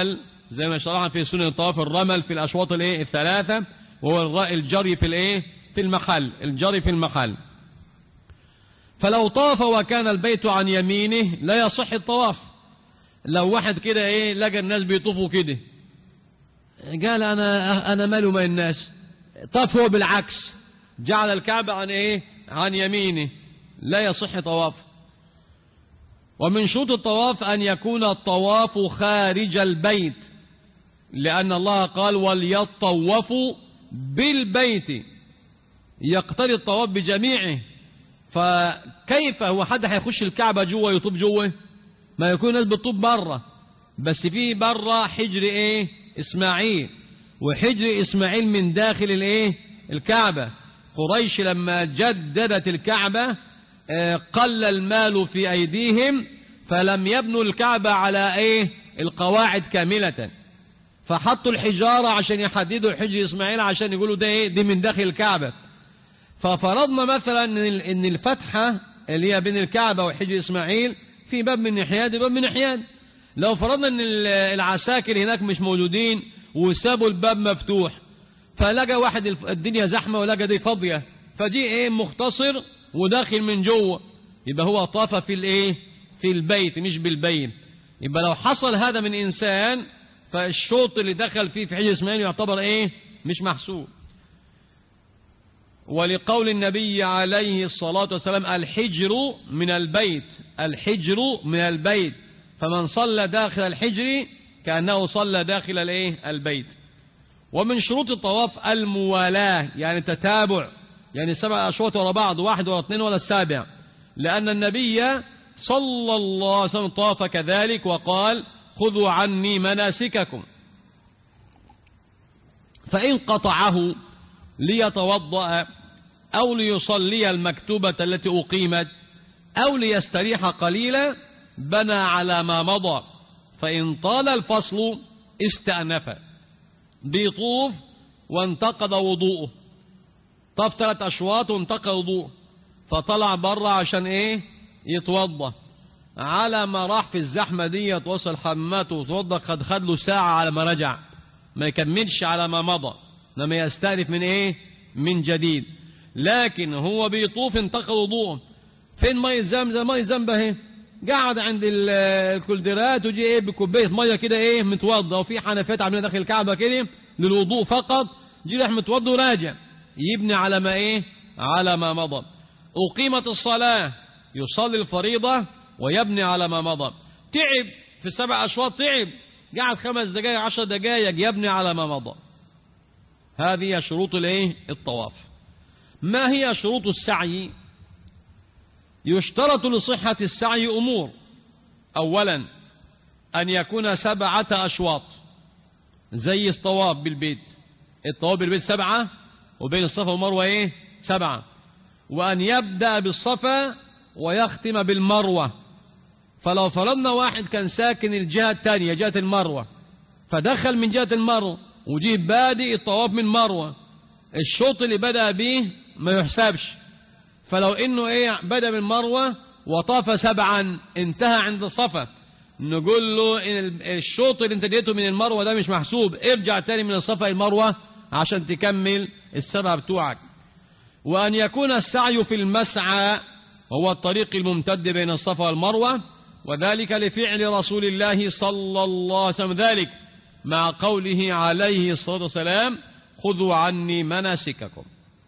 زي ما شرحنا في سنة الطواف الرمل في الأشواط الايه الثلاثة، وهو الجري في الايه في المحل، الجري في المحل. فلو طاف وكان البيت عن يمينه لا يصح الطواف. لو واحد كده ايه لقى الناس بيطوفوا كده، قال انا انا ماله ما الناس، طاف هو بالعكس، جعل الكعبة عن ايه عن يمينه، لا يصح طواف. ومن شروط الطواف أن يكون الطواف خارج البيت، لأن الله قال وليطوفوا بالبيت، يقتضي الطواف بجميعه. فكيف هو حد هيخش الكعبة جوه يطوف جوه؟ ما يكون الناس بتطوف بره، بس في بره حجر ايه اسماعيل، وحجر اسماعيل من داخل الايه الكعبة. قريش لما جددت الكعبة قل المال في أيديهم، فلم يبنوا الكعبة على ايه القواعد كاملة، فحطوا الحجارة عشان يحددوا حجر إسماعيل، عشان يقولوا ده ايه دي من داخل الكعبة. ففرضنا مثلا ان الفتحة اللي هي بين الكعبة وحجر إسماعيل في باب من ناحية باب من ناحية، لو فرضنا ان العساكر هناك مش موجودين وسابوا الباب مفتوح، فلقى واحد الدنيا زحمة ولقى دي فاضية، فدي ايه مختصر وداخل من جوه، يبقى هو طاف في الايه في البيت مش بالبين. يبقى لو حصل هذا من انسان، فالشوط اللي دخل فيه في حجر اسماعيل يعتبر ايه مش محسوب. ولقول النبي عليه الصلاة والسلام الحجر من البيت، الحجر من البيت، فمن صلى داخل الحجر كأنه صلى داخل الايه البيت. ومن شروط الطواف الموالاة، يعني تتابع، يعني سبع أشواط ورا بعض، واحد ولا اثنين ولا السابع، لأن النبي صلى الله عليه وسلم طاف كذلك وقال خذوا عني مناسككم. فإن قطعه ليتوضأ أو ليصلي المكتوبة التي أقيمت أو ليستريح قليلا بنى على ما مضى، فإن طال الفصل استأنف، بيطوف وانتقض وضوءه، طاف ثلاث أشواط وانتقض وضوءه، فطلع بره عشان ايه يتوضى، على ما راح في الزحمة دي يتوصل حماته وتوضى، قد خد له ساعة على ما رجع، ما يكملش على ما مضى، لما يستأنف من ايه من جديد. لكن هو بيطوف انتقض وضوءه، فين مية زمزم؟ مية زمزم اهي، قاعد عند الكولدرات وجي ايه بكوبايه ميه كده ايه متوضى، وفي حنفيات عاملين داخل الكعبه كده للوضوء فقط، جي راح متوضى وراجع، يبني على ما ايه على ما مضى. اقيمت الصلاه يصلي الفريضه ويبني على ما مضى. تعب في السبع اشواط، تعب قاعد خمس دقائق عشر دقائق، يبني على ما مضى. هذه شروط الايه الطواف. ما هي شروط السعي؟ يشترط لصحة السعي أمور. أولا أن يكون سبعة أشواط زي الطواف بالبيت، الطواف بالبيت سبعة، وبين الصفا والمروة إيه سبعة، وأن يبدأ بالصفا ويختم بالمروة. فلو فرضنا واحد كان ساكن الجهة الثانية جهة المروة، فدخل من جهة المروة وجيه بادئ الطواف من مروة، الشوط اللي بدأ به ما يحسبش. فلو انه ايه بدأ من مروة وطاف سبعا انتهى عند الصفا، نقول له إن الشوط اللي انت جيته من المروة ده مش محسوب، ارجع تاني من الصفا المروة عشان تكمل السبع بتوعك. وأن يكون السعي في المسعى، هو الطريق الممتد بين الصفا والمروة، وذلك لفعل رسول الله صلى الله عليه وسلم ذلك، مع قوله عليه الصلاة والسلام خذوا عني مناسككم.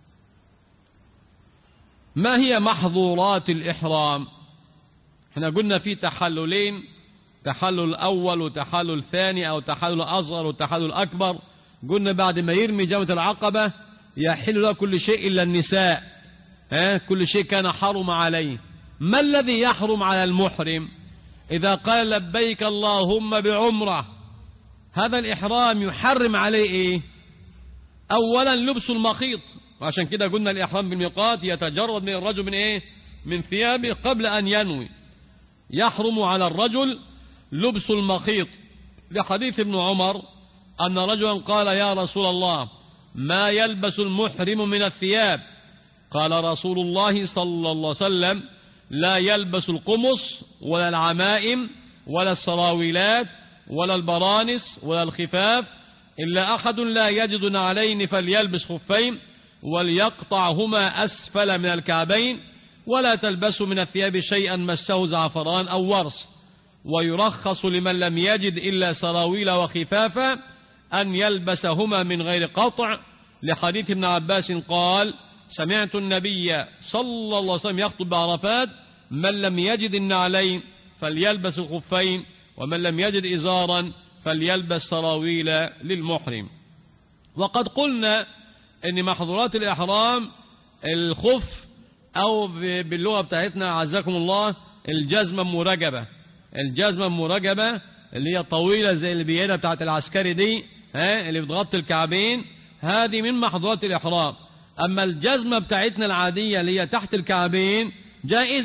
ما هي محظورات الإحرام؟ احنا قلنا في تحللين، تحلل أول وتحلل ثاني، أو تحلل أصغر وتحلل أكبر. قلنا بعد ما يرمي جمرة العقبة يحل له كل شيء إلا النساء، ها كل شيء كان حرم عليه. ما الذي يحرم على المحرم؟ إذا قال لبيك اللهم بعمرة، هذا الإحرام يحرم عليه إيه؟ أولا لبس المخيط، وعشان كده قلنا الإحرام بالميقات يتجرد من الرجل من إيه؟ من ثيابه قبل أن ينوي. يحرم على الرجل لبس المخيط، لحديث ابن عمر أن رجلا قال يا رسول الله ما يلبس المحرم من الثياب؟ قال رسول الله صلى الله عليه وسلم لا يلبس القمص ولا العمائم ولا السراويلات ولا البرانس ولا الخفاف، إلا أحد لا يجد نعلين فليلبس خفين وليقطعهما أسفل من الكعبين، ولا تلبسوا من الثياب شيئا مسه زعفران أو ورس. ويرخص لمن لم يجد إلا سراويل وخفافا أن يلبسهما من غير قطع، لحديث ابن عباس قال: سمعت النبي صلى الله عليه وسلم يخطب بعرفات: من لم يجد النعلين فليلبس الخفين، ومن لم يجد إزارا فليلبس سراويل للمحرم. وقد قلنا ان محظورات الإحرام الخف، أو باللغة بتاعتنا عزكم الله الجزمة المرجبة، الجزمة المرجبة اللي هي طويلة زي البيادة بتاعت العسكري دي، ها اللي بتغطي الكعبين، هذه من محظورات الإحرام. أما الجزمة بتاعتنا العادية اللي هي تحت الكعبين جائز.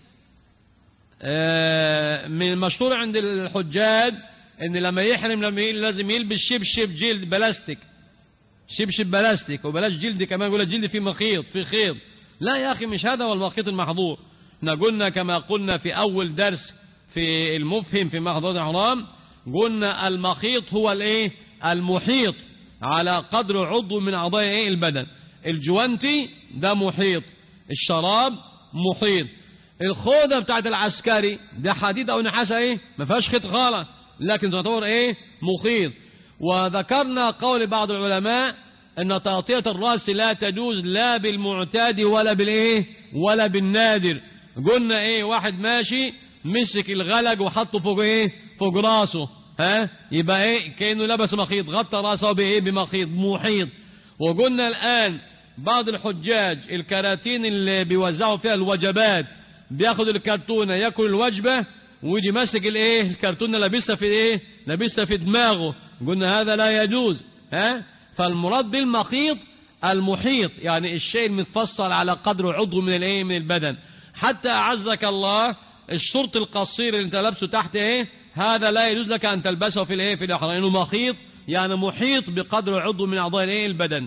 من المشهور عند الحجاج ان لما يحرم لما لازم يلبس شبشب جلد بلاستيك، شبشب بلاستيك، وبلاش جلد كمان، يقول جلد فيه مخيط في خيط. لا يا أخي، مش هذا هو المخيط المحظور. احنا قلنا كما قلنا في أول درس في المفهم في محظورات الإحرام، قلنا المخيط هو الايه؟ المحيط على قدر عضو من أعضاء ايه؟ البدن. الجوانتي ده محيط، الشراب محيط، الخوذة بتاعت العسكري ده حديد أو نحاسة ايه؟ ما فيهاش خيط خالص، لكن تعتبر ايه؟ مخيط. وذكرنا قول بعض العلماء ان تغطية الرأس لا تجوز لا بالمعتاد ولا بالايه؟ ولا بالنادر. قلنا ايه؟ واحد ماشي مسك الغلق وحطه فوق ايه؟ فوق راسه، ها يبقى ايه؟ كأنه لبس مخيط، غطى راسه بايه؟ بمخيط محيط. وقلنا الآن بعض الحجاج الكراتين اللي بيوزعوا فيها الوجبات بياخد الكرتونة ياكل الوجبة ويجي ماسك الايه؟ الكرتونة لابسها في ايه؟ لابسها في دماغه. قلنا هذا لا يجوز، ها. فالمراد بالمخيط المحيط، يعني الشيء المتفصل على قدر عضو من الايه؟ من البدن. حتى أعزك الله الشرط القصير اللي انت لابسه تحت ايه؟ هذا لا يجوز لك ان تلبسه في الايه؟ في الإحرام، لانه مخيط يعني محيط بقدر عضو من اعضاء الايه؟ البدن.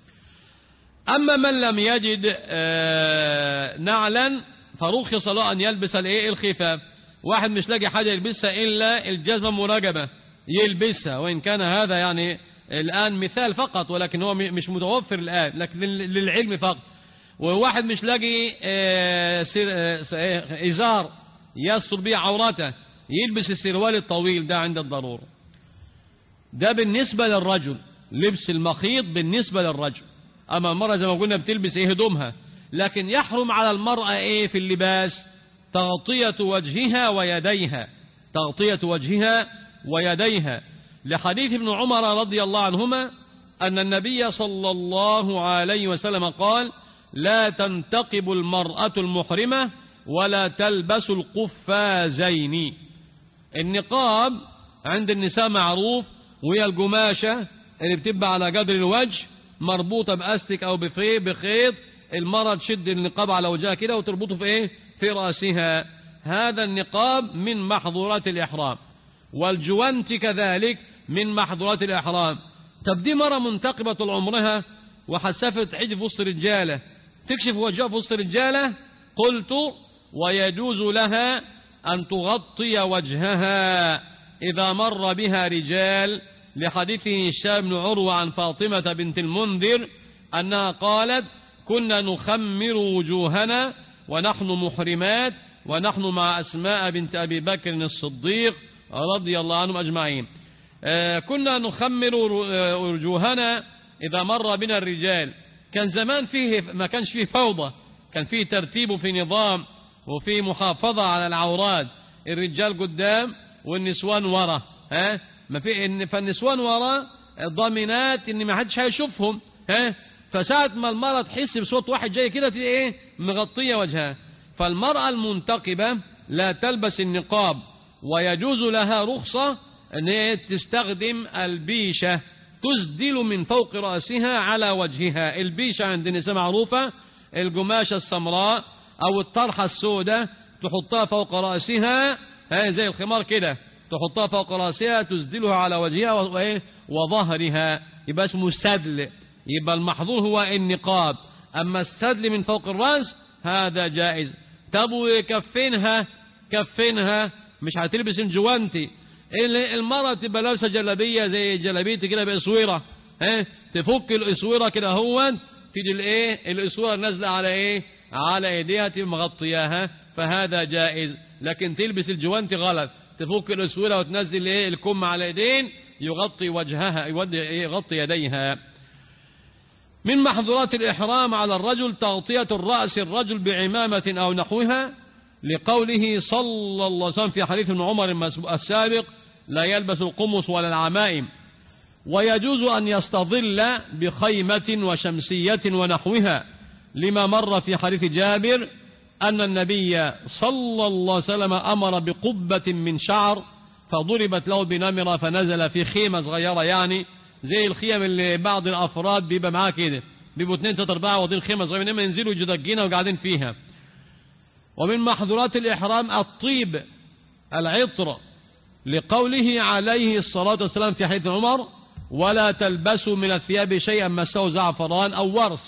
اما من لم يجد آه نعلا فرخص له ان يلبس الايه؟ الخفاف. واحد مش لاقي حاجه يلبسها الا الجزمه المرجبه يلبسها، وان كان هذا يعني الان مثال فقط، ولكن هو مش متوفر الان، لكن للعلم فقط. وواحد مش لاقي آه آه ازار يستر به عورته يلبس السروال الطويل ده عند الضروره. ده بالنسبه للرجل، لبس المخيط بالنسبه للرجل. اما المرأة زي ما قلنا بتلبس ايه؟ هدومها. لكن يحرم على المرأة ايه في اللباس؟ تغطية وجهها ويديها، تغطية وجهها ويديها، لحديث ابن عمر رضي الله عنهما أن النبي صلى الله عليه وسلم قال: لا تنتقب المرأة المحرمة ولا تلبس القفازين. النقاب عند النساء معروف، وهي القماشة اللي بتبقى على قدر الوجه مربوطة بأستك أو بخيط، المرأة تشد النقاب على وجهها كده وتربطه في ايه؟ في رأسها. هذا النقاب من محظورات الإحرام. والجوانت كذلك من محظورات الإحرام. طب دي مرة منتقبة طول عمرها وحسفت حج في وسط رجالة، تكشف وجهها في وسط رجالة، قلت: ويجوز لها أن تغطي وجهها إذا مر بها رجال، لحديث هشام بن عروة عن فاطمة بنت المنذر أنها قالت: كنا نخمر وجوهنا ونحن محرمات ونحن مع أسماء بنت أبي بكر الصديق رضي الله عنهم أجمعين. آه كنا نخمر وجوهنا إذا مر بنا الرجال. كان زمان فيه ما كانش فيه فوضى، كان فيه ترتيب وفي نظام وفي محافظة على العورات. الرجال قدام والنسوان ورا، ها ما في، فالنسوان ورا ضامنات ان ما حدش هيشوفهم، ها فساعة ما المرأة تحس بصوت واحد جاي كده تلاقي ايه؟ مغطية وجهها. فالمرأة المنتقبة لا تلبس النقاب، ويجوز لها رخصة ان هي تستخدم البيشة تسدل من فوق رأسها على وجهها. البيشة عند النساء معروفة، القماشة السمراء او الطرحة السوداء تحطها فوق رأسها، ها زي الخمار كده، تحطها فوق رأسها تسدلها على وجهها وظهرها، يبقى اسمه السدل. يبقى المحظور هو النقاب، أما السدل من فوق الرأس هذا جائز. طب كفينها، كفينها مش هتلبس الجوانتي، المرأة تبقى لابسة جلابية زي جلابيتي كده بإسويرة، ها تفك الإسويرة كده هو تيجي الايه الإسويرة نازلة على ايه على ايديها تبقى مغطياها، فهذا جائز. لكن تلبس الجوانتي غلط، تفك الإسويرة وتنزل ايه الكم على ايدين يغطي وجهها يغطي يديها. من محظورات الإحرام على الرجل تغطية الرأس الرجل بعمامة أو نحوها، لقوله صلى الله عليه وسلم في حديث ابن عمر السابق لا يلبس القمص ولا العمائم. ويجوز أن يستظل بخيمة وشمسية ونحوها، لما مر في حديث جابر أن النبي صلى الله عليه وسلم أمر بقبة من شعر فضربت له بنمرة فنزل في خيمة صغيرة، يعني زي الخيم اللي بعض الأفراد بيبقى معاه كده، بيبقوا اثنين ثلاثة أربعة واخدين خيمة صغيرة إنما ينزلوا يجدجينها وقاعدين فيها. ومن محظورات الإحرام الطيب العطر، لقوله عليه الصلاة والسلام في حديث عمر ولا تلبسوا من الثياب شيئا مسه زعفران أو ورس،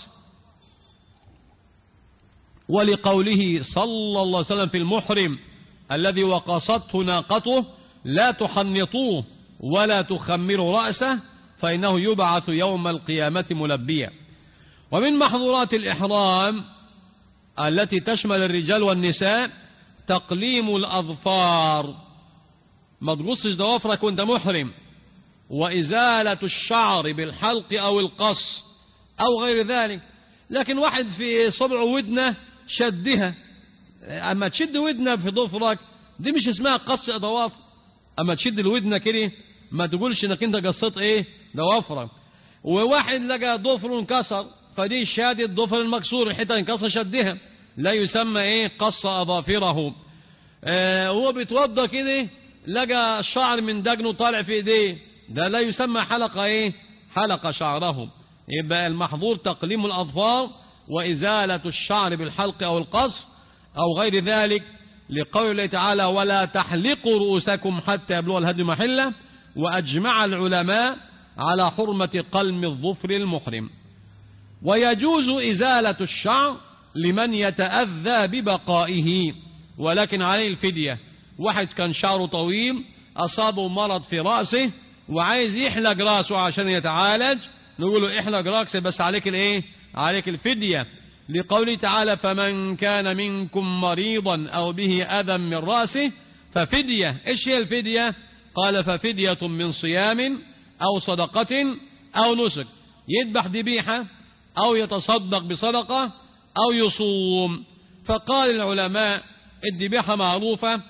ولقوله صلى الله عليه وسلم في المحرم الذي وقصته ناقته لا تحنطوه ولا تخمروا رأسه فإنه يبعث يوم القيامة ملبيا. ومن محظورات الإحرام التي تشمل الرجال والنساء تقليم الأظفار، ما تقصش ضوافرك وانت محرم، وإزالة الشعر بالحلق أو القص أو غير ذلك. لكن واحد في صبع ودنه شدها، أما تشد ودنه في ضفرك دي مش اسمها قص ضوافر. أما تشد الودنه كده ما تقولش انك انت قصت ايه ضوافرك. وواحد لقى ضفره انكسر فدي شادة ضفر المكسور الحته انكسر شدها، لا يسمى ايه قص اظافره. آه هو بيتوضى كده لقى الشعر من دقنه طالع في ايديه، ده لا يسمى حلقه ايه حلقه شعره. يبقى المحظور تقليم الاظفار وازاله الشعر بالحلق او القص او غير ذلك، لقول الله تعالى ولا تحلقوا رؤوسكم حتى يبلغ الهدي محله. وأجمع العلماء على حرمة قلم الظفر المحرم. ويجوز إزالة الشعر لمن يتأذى ببقائه، ولكن عليه الفدية. واحد كان شعره طويل أصابه مرض في رأسه وعايز يحلق رأسه عشان يتعالج، نقول له احلق رأسه بس عليك الايه عليك الفدية، لقوله تعالى فمن كان منكم مريضا أو به أذى من رأسه ففدية. ايش هي الفدية؟ قال ففدية من صيام أو صدقة أو نسك، يذبح ذبيحة أو يتصدق بصدقة أو يصوم. فقال العلماء الذبيحة معروفة،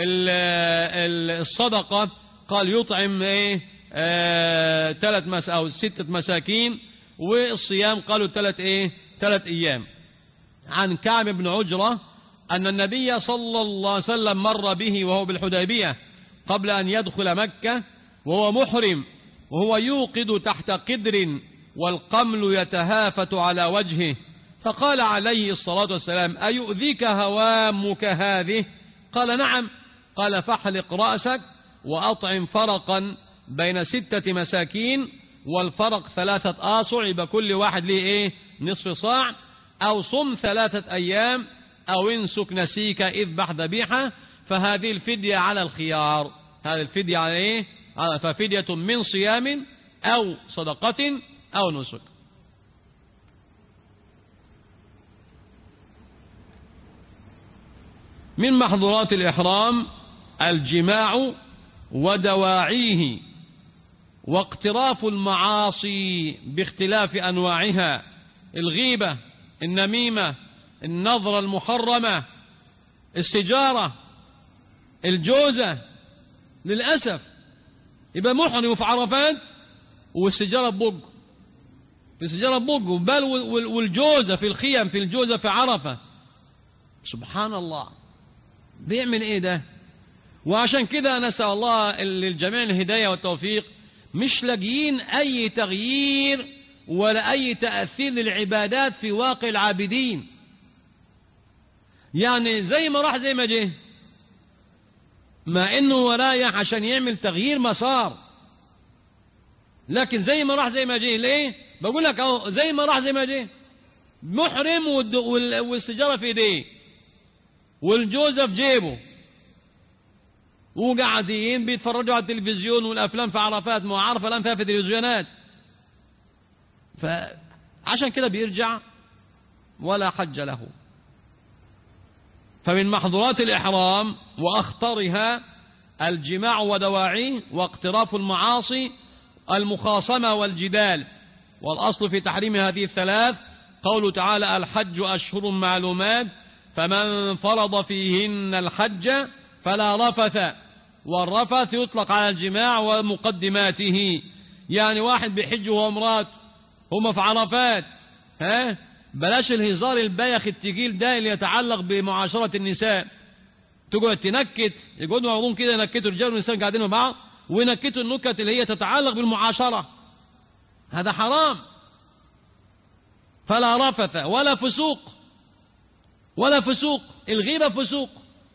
الصدقة قال يطعم ايه آه ثلاث مس أو ستة مساكين، والصيام قالوا ثلاث ايه ثلاث أيام. عن كعب بن عجرة أن النبي صلى الله عليه وسلم مر به وهو بالحديبية قبل أن يدخل مكة وهو محرم، وهو يوقد تحت قدر والقمل يتهافت على وجهه، فقال عليه الصلاة والسلام أيؤذيك هوامك هذه؟ قال نعم. قال فاحلق رأسك وأطعم فرقا بين ستة مساكين، والفرق ثلاثة آصع يبقى كل واحد ليه ايه نصف صاع، أو صم ثلاثة أيام أو انسك نسيك اذبح ذبيحة. فهذه الفدية على الخيار، هذه الفدية على ايه ففدية من صيام أو صدقة أو نسك. من محظورات الإحرام الجماع ودواعيه، واقتراف المعاصي باختلاف أنواعها، الغيبة، النميمة، النظرة المحرمة، السجارة، الجوزة. للأسف يبقى محرم في عرفات والسجارة ببق، في السجارة ببق، بل والجوزة في الخيم، في الجوزة في عرفة. سبحان الله، بيعمل ايه ده؟ وعشان كده نسأل الله للجميع الهداية والتوفيق، مش لاقيين اي تغيير ولا اي تأثير للعبادات في واقع العابدين. يعني زي ما راح زي ما جه، مع انه رايح عشان يعمل تغيير مسار، لكن زي ما راح زي ما جه. ليه بقول لك اهو؟ زي ما راح زي ما جه، محرم والسجارة في ايديه والجوزة في جيبه وقاعدين بيتفرجوا على التلفزيون والأفلام في عرفات، ما عرفة الآن فيها في تلفزيونات، فعشان كده بيرجع ولا حج له. فمن محظورات الإحرام وأخطرها الجماع ودواعيه واقتراف المعاصي، المخاصمة والجدال، والأصل في تحريم هذه الثلاث قوله تعالى: الحج أشهر معلومات فمن فرض فيهن الحج فلا رفث، والرفث يطلق على الجماع ومقدماته، يعني واحد بيحج وهو امراته هما في عرفات، ها بلاش الهزار البايخ التقيل ده اللي يتعلق بمعاشرة النساء، تقعد تنكت، يقعدوا يقولون كده ينكتوا الرجال والنساء قاعدين مع بعض وينكتوا النكت اللي هي تتعلق بالمعاشرة، هذا حرام. فلا رفث ولا فسوق، ولا فسوق، الغيبة فسوق،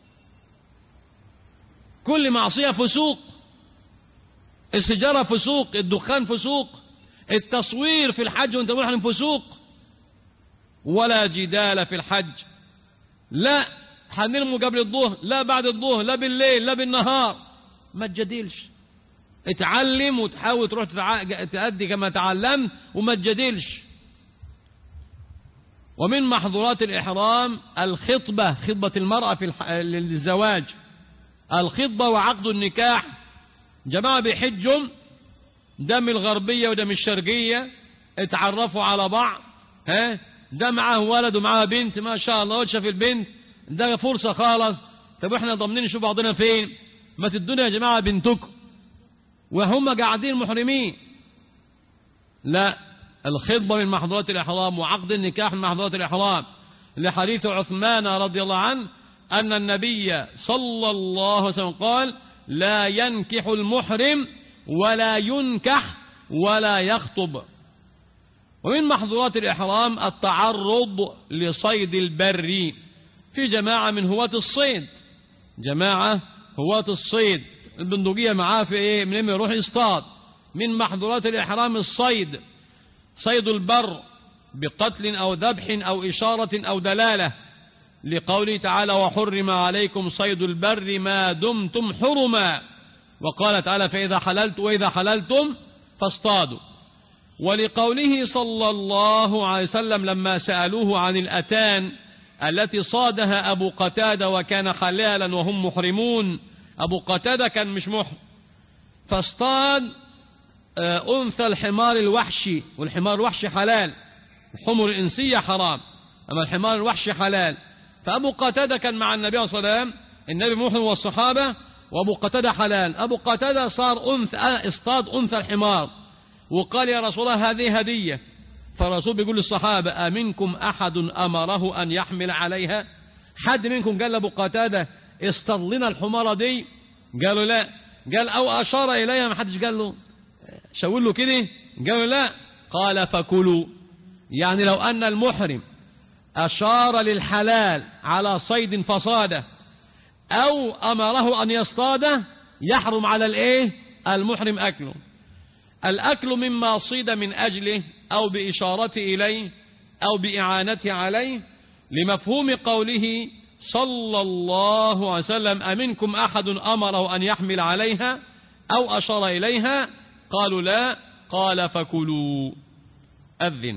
كل معصية فسوق، السجارة فسوق، الدخان فسوق، التصوير في الحج وانت محرم فسوق. ولا جدال في الحج، لا حنرموا قبل الظهر، لا بعد الظهر، لا بالليل، لا بالنهار، ما تجادلش، اتعلم وتحاول تروح تأدي كما تعلمت وما تجادلش. ومن محظورات الإحرام الخطبة، خطبة المرأة في الح... للزواج، الخطبة وعقد النكاح. جماعة بيحجهم دم الغربية ودم الشرقية، اتعرفوا على بعض، ها ده معاه ولد ومعاه بنت، ما شاء الله وجه في البنت، ده فرصة خالص، طب احنا ضامنين نشوف بعضنا فين؟ ما تدونا يا جماعة بنتكم وهم قاعدين محرمين. لا، الخطبة من محظورات الإحرام وعقد النكاح من محظورات الإحرام، لحديث عثمان رضي الله عنه أن النبي صلى الله عليه وسلم قال: لا ينكح المحرم ولا ينكح ولا يخطب. ومن محظورات الإحرام التعرض لصيد البر، في جماعة من هواة الصيد، جماعة هواة الصيد البندقية معاه في ايه، من يروح يصطاد. من محظورات الإحرام الصيد، صيد البر بقتل أو ذبح أو إشارة أو دلالة، لقوله تعالى: وحرم عليكم صيد البر ما دمتم حرما، وقال تعالى: فإذا حللت وإذا حللتم فاصطادوا. ولقوله صلى الله عليه وسلم لما سألوه عن الأتان التي صادها أبو قتادة وكان حلالا وهم محرمون، أبو قتادة كان مش محرم، فاصطاد أنثى الحمار الوحشي، والحمار الوحشي حلال، الحمر الإنسية حرام، أما الحمار الوحشي حلال. فأبو قتادة كان مع النبي صلى الله عليه وسلم، النبي محرم والصحابة، وأبو قتادة حلال. أبو قتادة صار أنثى، اصطاد أنثى الحمار وقال: يا رسول الله هذه هدية. فالرسول بيقول للصحابة: أمنكم أحد أمره أن يحمل عليها؟ حد منكم قال لأبو قتادة اصطاد لنا الحمارة دي؟ قالوا لا. قال: أو أشار إليها؟ ما حدش قال له شاور له كده؟ قالوا لا. قال: فكلوا. يعني لو أن المحرم أشار للحلال على صيد فصاده أو أمره أن يصطاده، يحرم على الإيه؟ المحرم أكله. الأكل مما صيد من أجله أو بإشارته إليه أو بإعانته عليه، لمفهوم قوله صلى الله عليه وسلم: أمنكم أحد أمره أن يحمل عليها أو أشار إليها؟ قالوا لا. قال: فكلوا. أذن.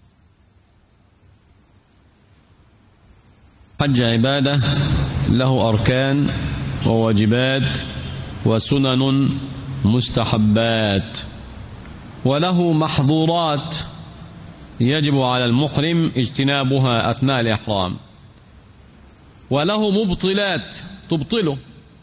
حج عبادة له أركان وواجبات وسنن مستحبات، وله محظورات يجب على المحرم اجتنابها أثناء الإحرام، وله مبطلات تبطله.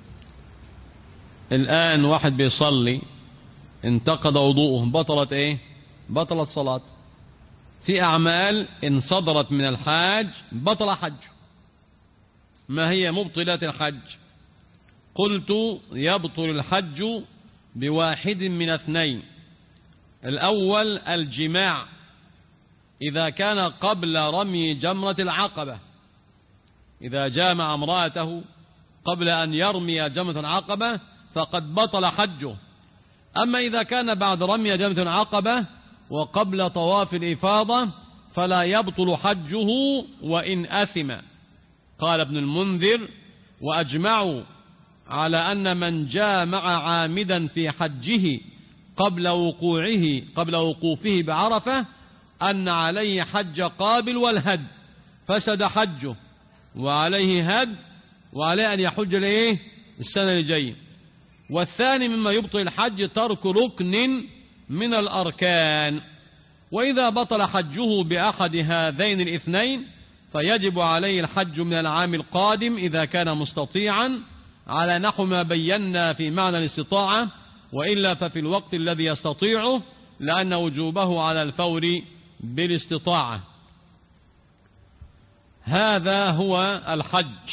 الآن واحد بيصلي انتقد وضوءه، بطلت ايه؟ بطلت صلاة. في أعمال إن صدرت من الحاج بطل حج. ما هي مبطلات الحج؟ قلت: يبطل الحج بواحد من اثنين. الأول الجماع، إذا كان قبل رمي جمرة العقبة، إذا جامع امرأته قبل أن يرمي جمرة العقبة فقد بطل حجه. أما إذا كان بعد رمي جمرة العقبة وقبل طواف الإفاضة فلا يبطل حجه وإن أثم. قال ابن المنذر: وأجمعوا على أن من جامع عامدا في حجه قبل وقوعه قبل وقوفه بعرفة أن عليه حج قابل والهد، فسد حجه وعليه هد، وعليه أن يحج لإيه السنة الجاية. والثاني مما يبطل الحج ترك ركن من الأركان، وإذا بطل حجه بأحد هذين الاثنين فيجب عليه الحج من العام القادم إذا كان مستطيعا على نحو ما بينا في معنى الاستطاعة، وإلا ففي الوقت الذي يستطيعه، لأن وجوبه على الفور بالاستطاعة. هذا هو الحج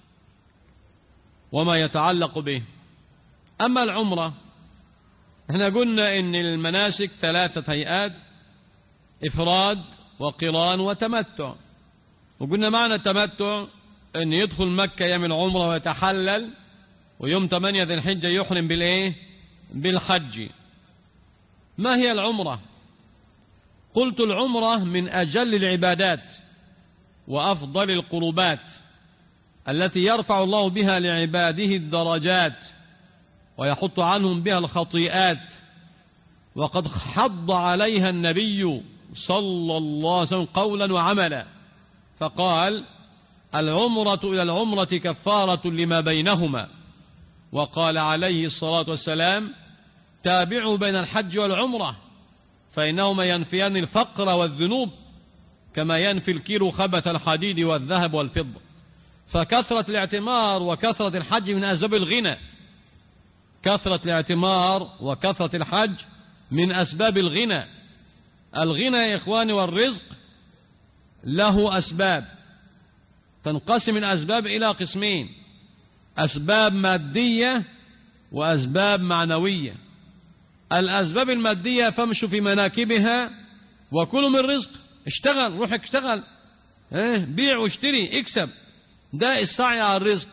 وما يتعلق به. أما العمرة، احنا قلنا إن المناسك ثلاثة هيئات: إفراد وقران وتمتع. وقلنا معنى التمتع أن يدخل مكة يعمل عمرة ويتحلل، ويوم ثمانية ذي الحجة يحرم بالإيه؟ بالحج. ما هي العمرة؟ قلت العمرة من أجل العبادات وأفضل القربات التي يرفع الله بها لعباده الدرجات ويحط عنهم بها الخطيئات، وقد حض عليها النبي صلى الله عليه وسلم قولا وعملا، فقال: العمرة إلى العمرة كفارة لما بينهما. وقال عليه الصلاة والسلام: تابعوا بين الحج والعمرة فإنهما ينفيان الفقر والذنوب كما ينفي الكير خبث الحديد والذهب والفضة. فكثرة الاعتمار وكثرة الحج من أسباب الغنى، كثرة الاعتمار وكثرة الحج من أسباب الغنى. الغنى يا إخواني والرزق له أسباب، تنقسم الأسباب إلى قسمين: أسباب مادية وأسباب معنوية. الأسباب المادية: فامشوا في مناكبها وكلوا من رزق، اشتغل، روح اشتغل، اه بيع واشتري، اكسب، ده السعي على الرزق.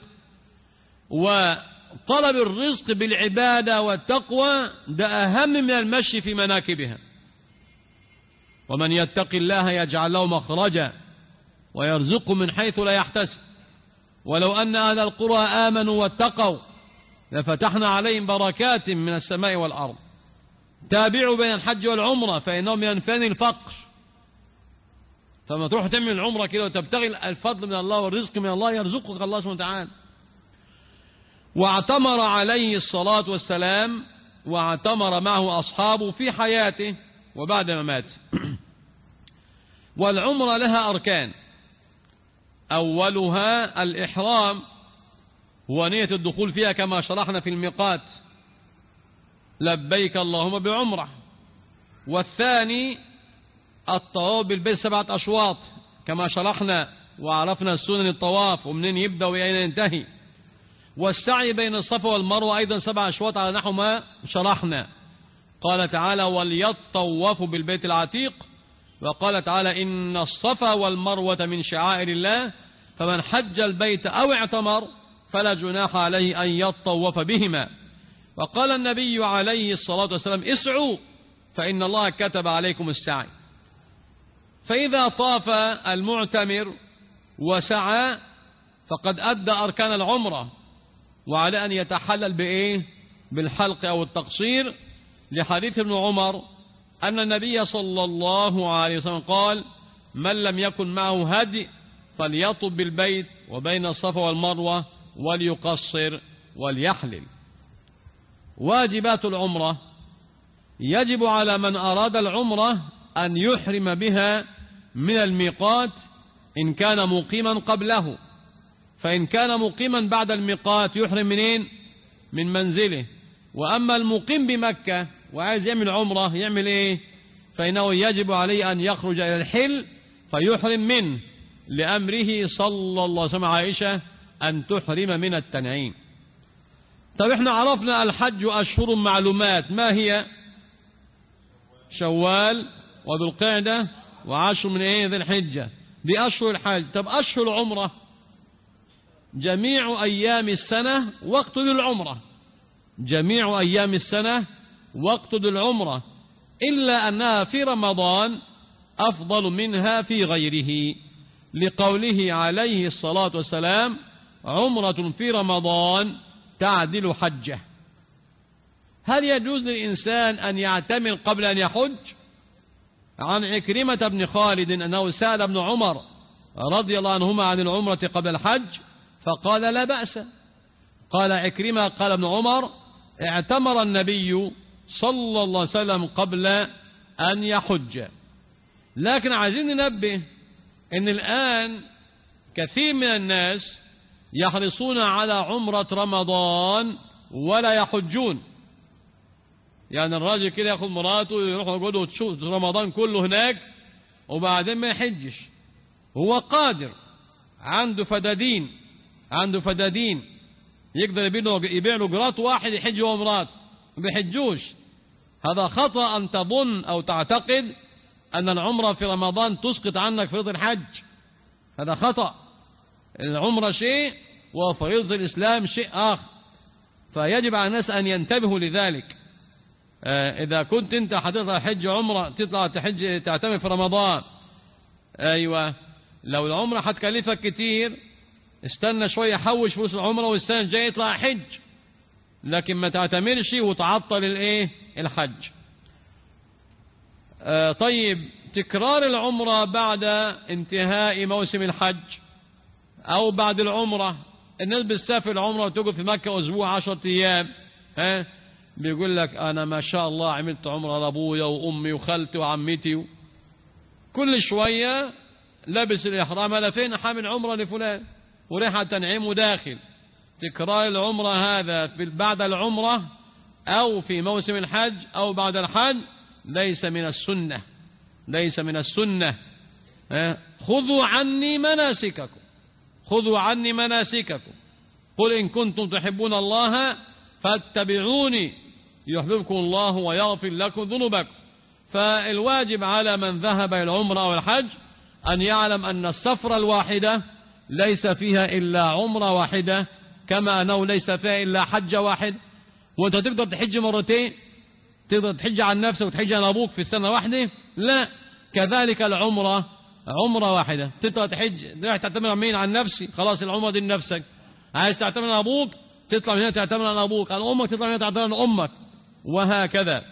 وطلب الرزق بالعبادة والتقوى ده أهم من المشي في مناكبها. ومن يتق الله يجعل له مخرجا ويرزقه من حيث لا يحتسب، ولو أن أهل القرى آمنوا واتقوا لفتحنا عليهم بركات من السماء والأرض. تابعوا بين الحج والعمرة فإنهم ينفيان الفقر. فما تروح تعمل العمرة كده وتبتغي الفضل من الله والرزق من الله، يرزقك الله سبحانه وتعالى. واعتمر عليه الصلاة والسلام واعتمر معه أصحابه في حياته وبعد ما مات. والعمرة لها أركان: أولها الإحرام ونية الدخول فيها كما شرحنا في الميقات: لبيك اللهم بعمرة. والثاني الطواف بالبيت سبعة أشواط كما شرحنا وعرفنا سنن الطواف ومنين يبدأ وأين ينتهي. والسعي بين الصفا والمروة أيضا سبع أشواط على نحو ما شرحنا. قال تعالى: وليطوفوا بالبيت العتيق. وقال تعالى: إن الصفا والمروة من شعائر الله فمن حج البيت أو اعتمر فلا جناح عليه أن يطوف بهما. وقال النبي عليه الصلاة والسلام: اسعوا فإن الله كتب عليكم السعي. فإذا طاف المعتمر وسعى فقد أدى أركان العمرة، وعلى أن يتحلل بإيه؟ بالحلق أو التقصير، لحديث ابن عمر أن النبي صلى الله عليه وسلم قال: من لم يكن معه هدي فليطف بالبيت وبين الصفا والمروة وليقصر وليحلل. واجبات العمرة: يجب على من أراد العمرة أن يحرم بها من الميقات إن كان مقيما قبله، فإن كان مقيما بعد الميقات يحرم منين؟ من منزله. وأما المقيم بمكة وعايز يعمل عمرة يعمل إيه؟ فإنه يجب عليه أن يخرج إلى الحل فيحرم منه، لأمره صلى الله عليه وسلم عائشة أن تحرم من التنعيم. طب احنا عرفنا الحج أشهر معلومات، ما هي؟ شوال وذو القعدة وعشر من ايه؟ ذي الحجة، دي أشهر الحج. طب أشهر العمرة: جميع أيام السنة وقت للعمرة، جميع أيام السنة وقت للعمرة، إلا أنها في رمضان أفضل منها في غيره، لقوله عليه الصلاة والسلام: عمرة في رمضان تعدل حجة. هل يجوز للإنسان أن يعتمر قبل أن يحج؟ عن عكرمة بن خالد أنه سأل ابن عمر رضي الله عنهما عن العمرة قبل الحج فقال لا بأس. قال عكرمة قال ابن عمر اعتمر النبي صلى الله عليه وسلم قبل أن يحج. لكن عايزين ننبه أن الآن كثير من الناس يحرصون على عمرة رمضان ولا يحجون. يعني الراجل كده ياخد مراته ويروح يقعد وتشوف رمضان كله هناك وبعدين ما يحجش. هو قادر، عنده فدادين عنده فدادين يقدر يبيع له جرات واحد يحج هو ومراته ما بيحجوش. هذا خطأ أن تظن أو تعتقد أن العمرة في رمضان تسقط عنك فريضة الحج. هذا خطأ. العمرة شيء وفريضة الإسلام شيء آخر، فيجب على الناس أن ينتبهوا لذلك. إذا كنت أنت حضرتك حج عمرة تطلع تحج تعتمر في رمضان، أيوة، لو العمرة هتكلفك كتير استنى شوية حوش فلوس العمرة والسنة الجاية يطلع حج، لكن ما تعتمرش وتعطل الايه الحج. آه طيب، تكرار العمرة بعد انتهاء موسم الحج أو بعد العمرة. الناس بتسافر العمرة وتقعد في مكة أسبوع عشرة أيام، ها بيقول لك أنا ما شاء الله عملت عمرة لأبويا وأمي وخالتي وعمتي، كل شوية لابس الإحرام أنا فين حامل عمرة لفلان وريحة تنعيم وداخل. تكرار العمرة هذا في بعد العمرة أو في موسم الحج أو بعد الحج ليس من السنة، ليس من السنة. خذوا عني مناسككم، خذوا عني مناسككم، قل إن كنتم تحبون الله فاتبعوني يحببكم الله ويغفر لكم ذنوبكم. فالواجب على من ذهب إلى العمرة أو الحج أن يعلم أن السفرة الواحدة ليس فيها إلا عمرة واحدة، كما أنه ليس فيها إلا حج واحد. وأنت تقدر تحج مرتين، تقدر تحج عن نفسك وتحج عن أبوك في السنة واحدة؟ لا. كذلك العمرة عمرة واحدة، تقدر تحج رايح تعتمر عن مين؟ عن نفسي، خلاص العمرة دي لنفسك. عايز تعتمر عن أبوك تطلع من هنا تعتمر عن أبوك، عن أمك تطلع من هنا تعتمر عن أمك، وهكذا.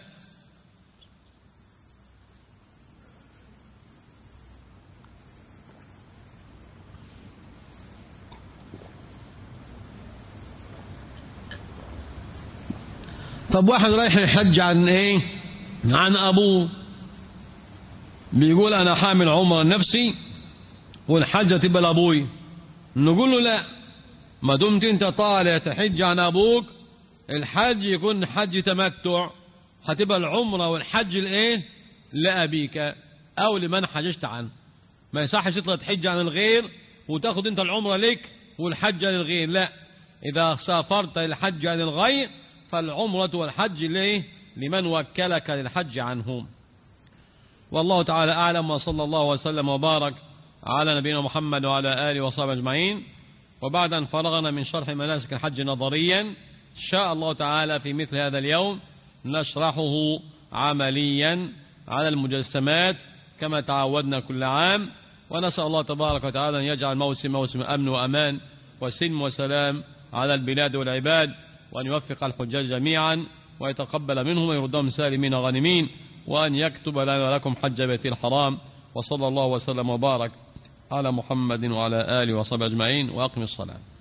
طب واحد رايح يحج عن ايه؟ عن ابوه، بيقول انا حامل عمره لنفسي والحجه تبقى لابوي. نقول له لا، ما دمت انت طالع تحج عن ابوك الحج يكون حج تمتع، هتبقى العمره والحج الايه؟ لابيك او لمن حججت عنه. ما يصحش تطلع تحج عن الغير وتاخد انت العمره لك والحج للغير، لا. اذا سافرت للحج عن الغير فالعمرة والحج ليه؟ لمن وكلك للحج عنهم. والله تعالى أعلم، وصلى الله وسلم وبارك على نبينا محمد وعلى آله وصحبه أجمعين. وبعد أن فرغنا من شرح مناسك الحج نظريا، إن شاء الله تعالى في مثل هذا اليوم نشرحه عمليا على المجسمات كما تعودنا كل عام. ونسأل الله تبارك وتعالى أن يجعل موسم موسم أمن وأمان وسلم وسلام على البلاد والعباد، وأن يوفق الحجاج جميعا ويتقبل منهم ويردهم سالمين غانمين، وأن يكتب لنا ولكم حج بيته الحرام. وصلى الله وسلم وبارك على محمد وعلى آله وصحبه أجمعين، وأقم الصلاة.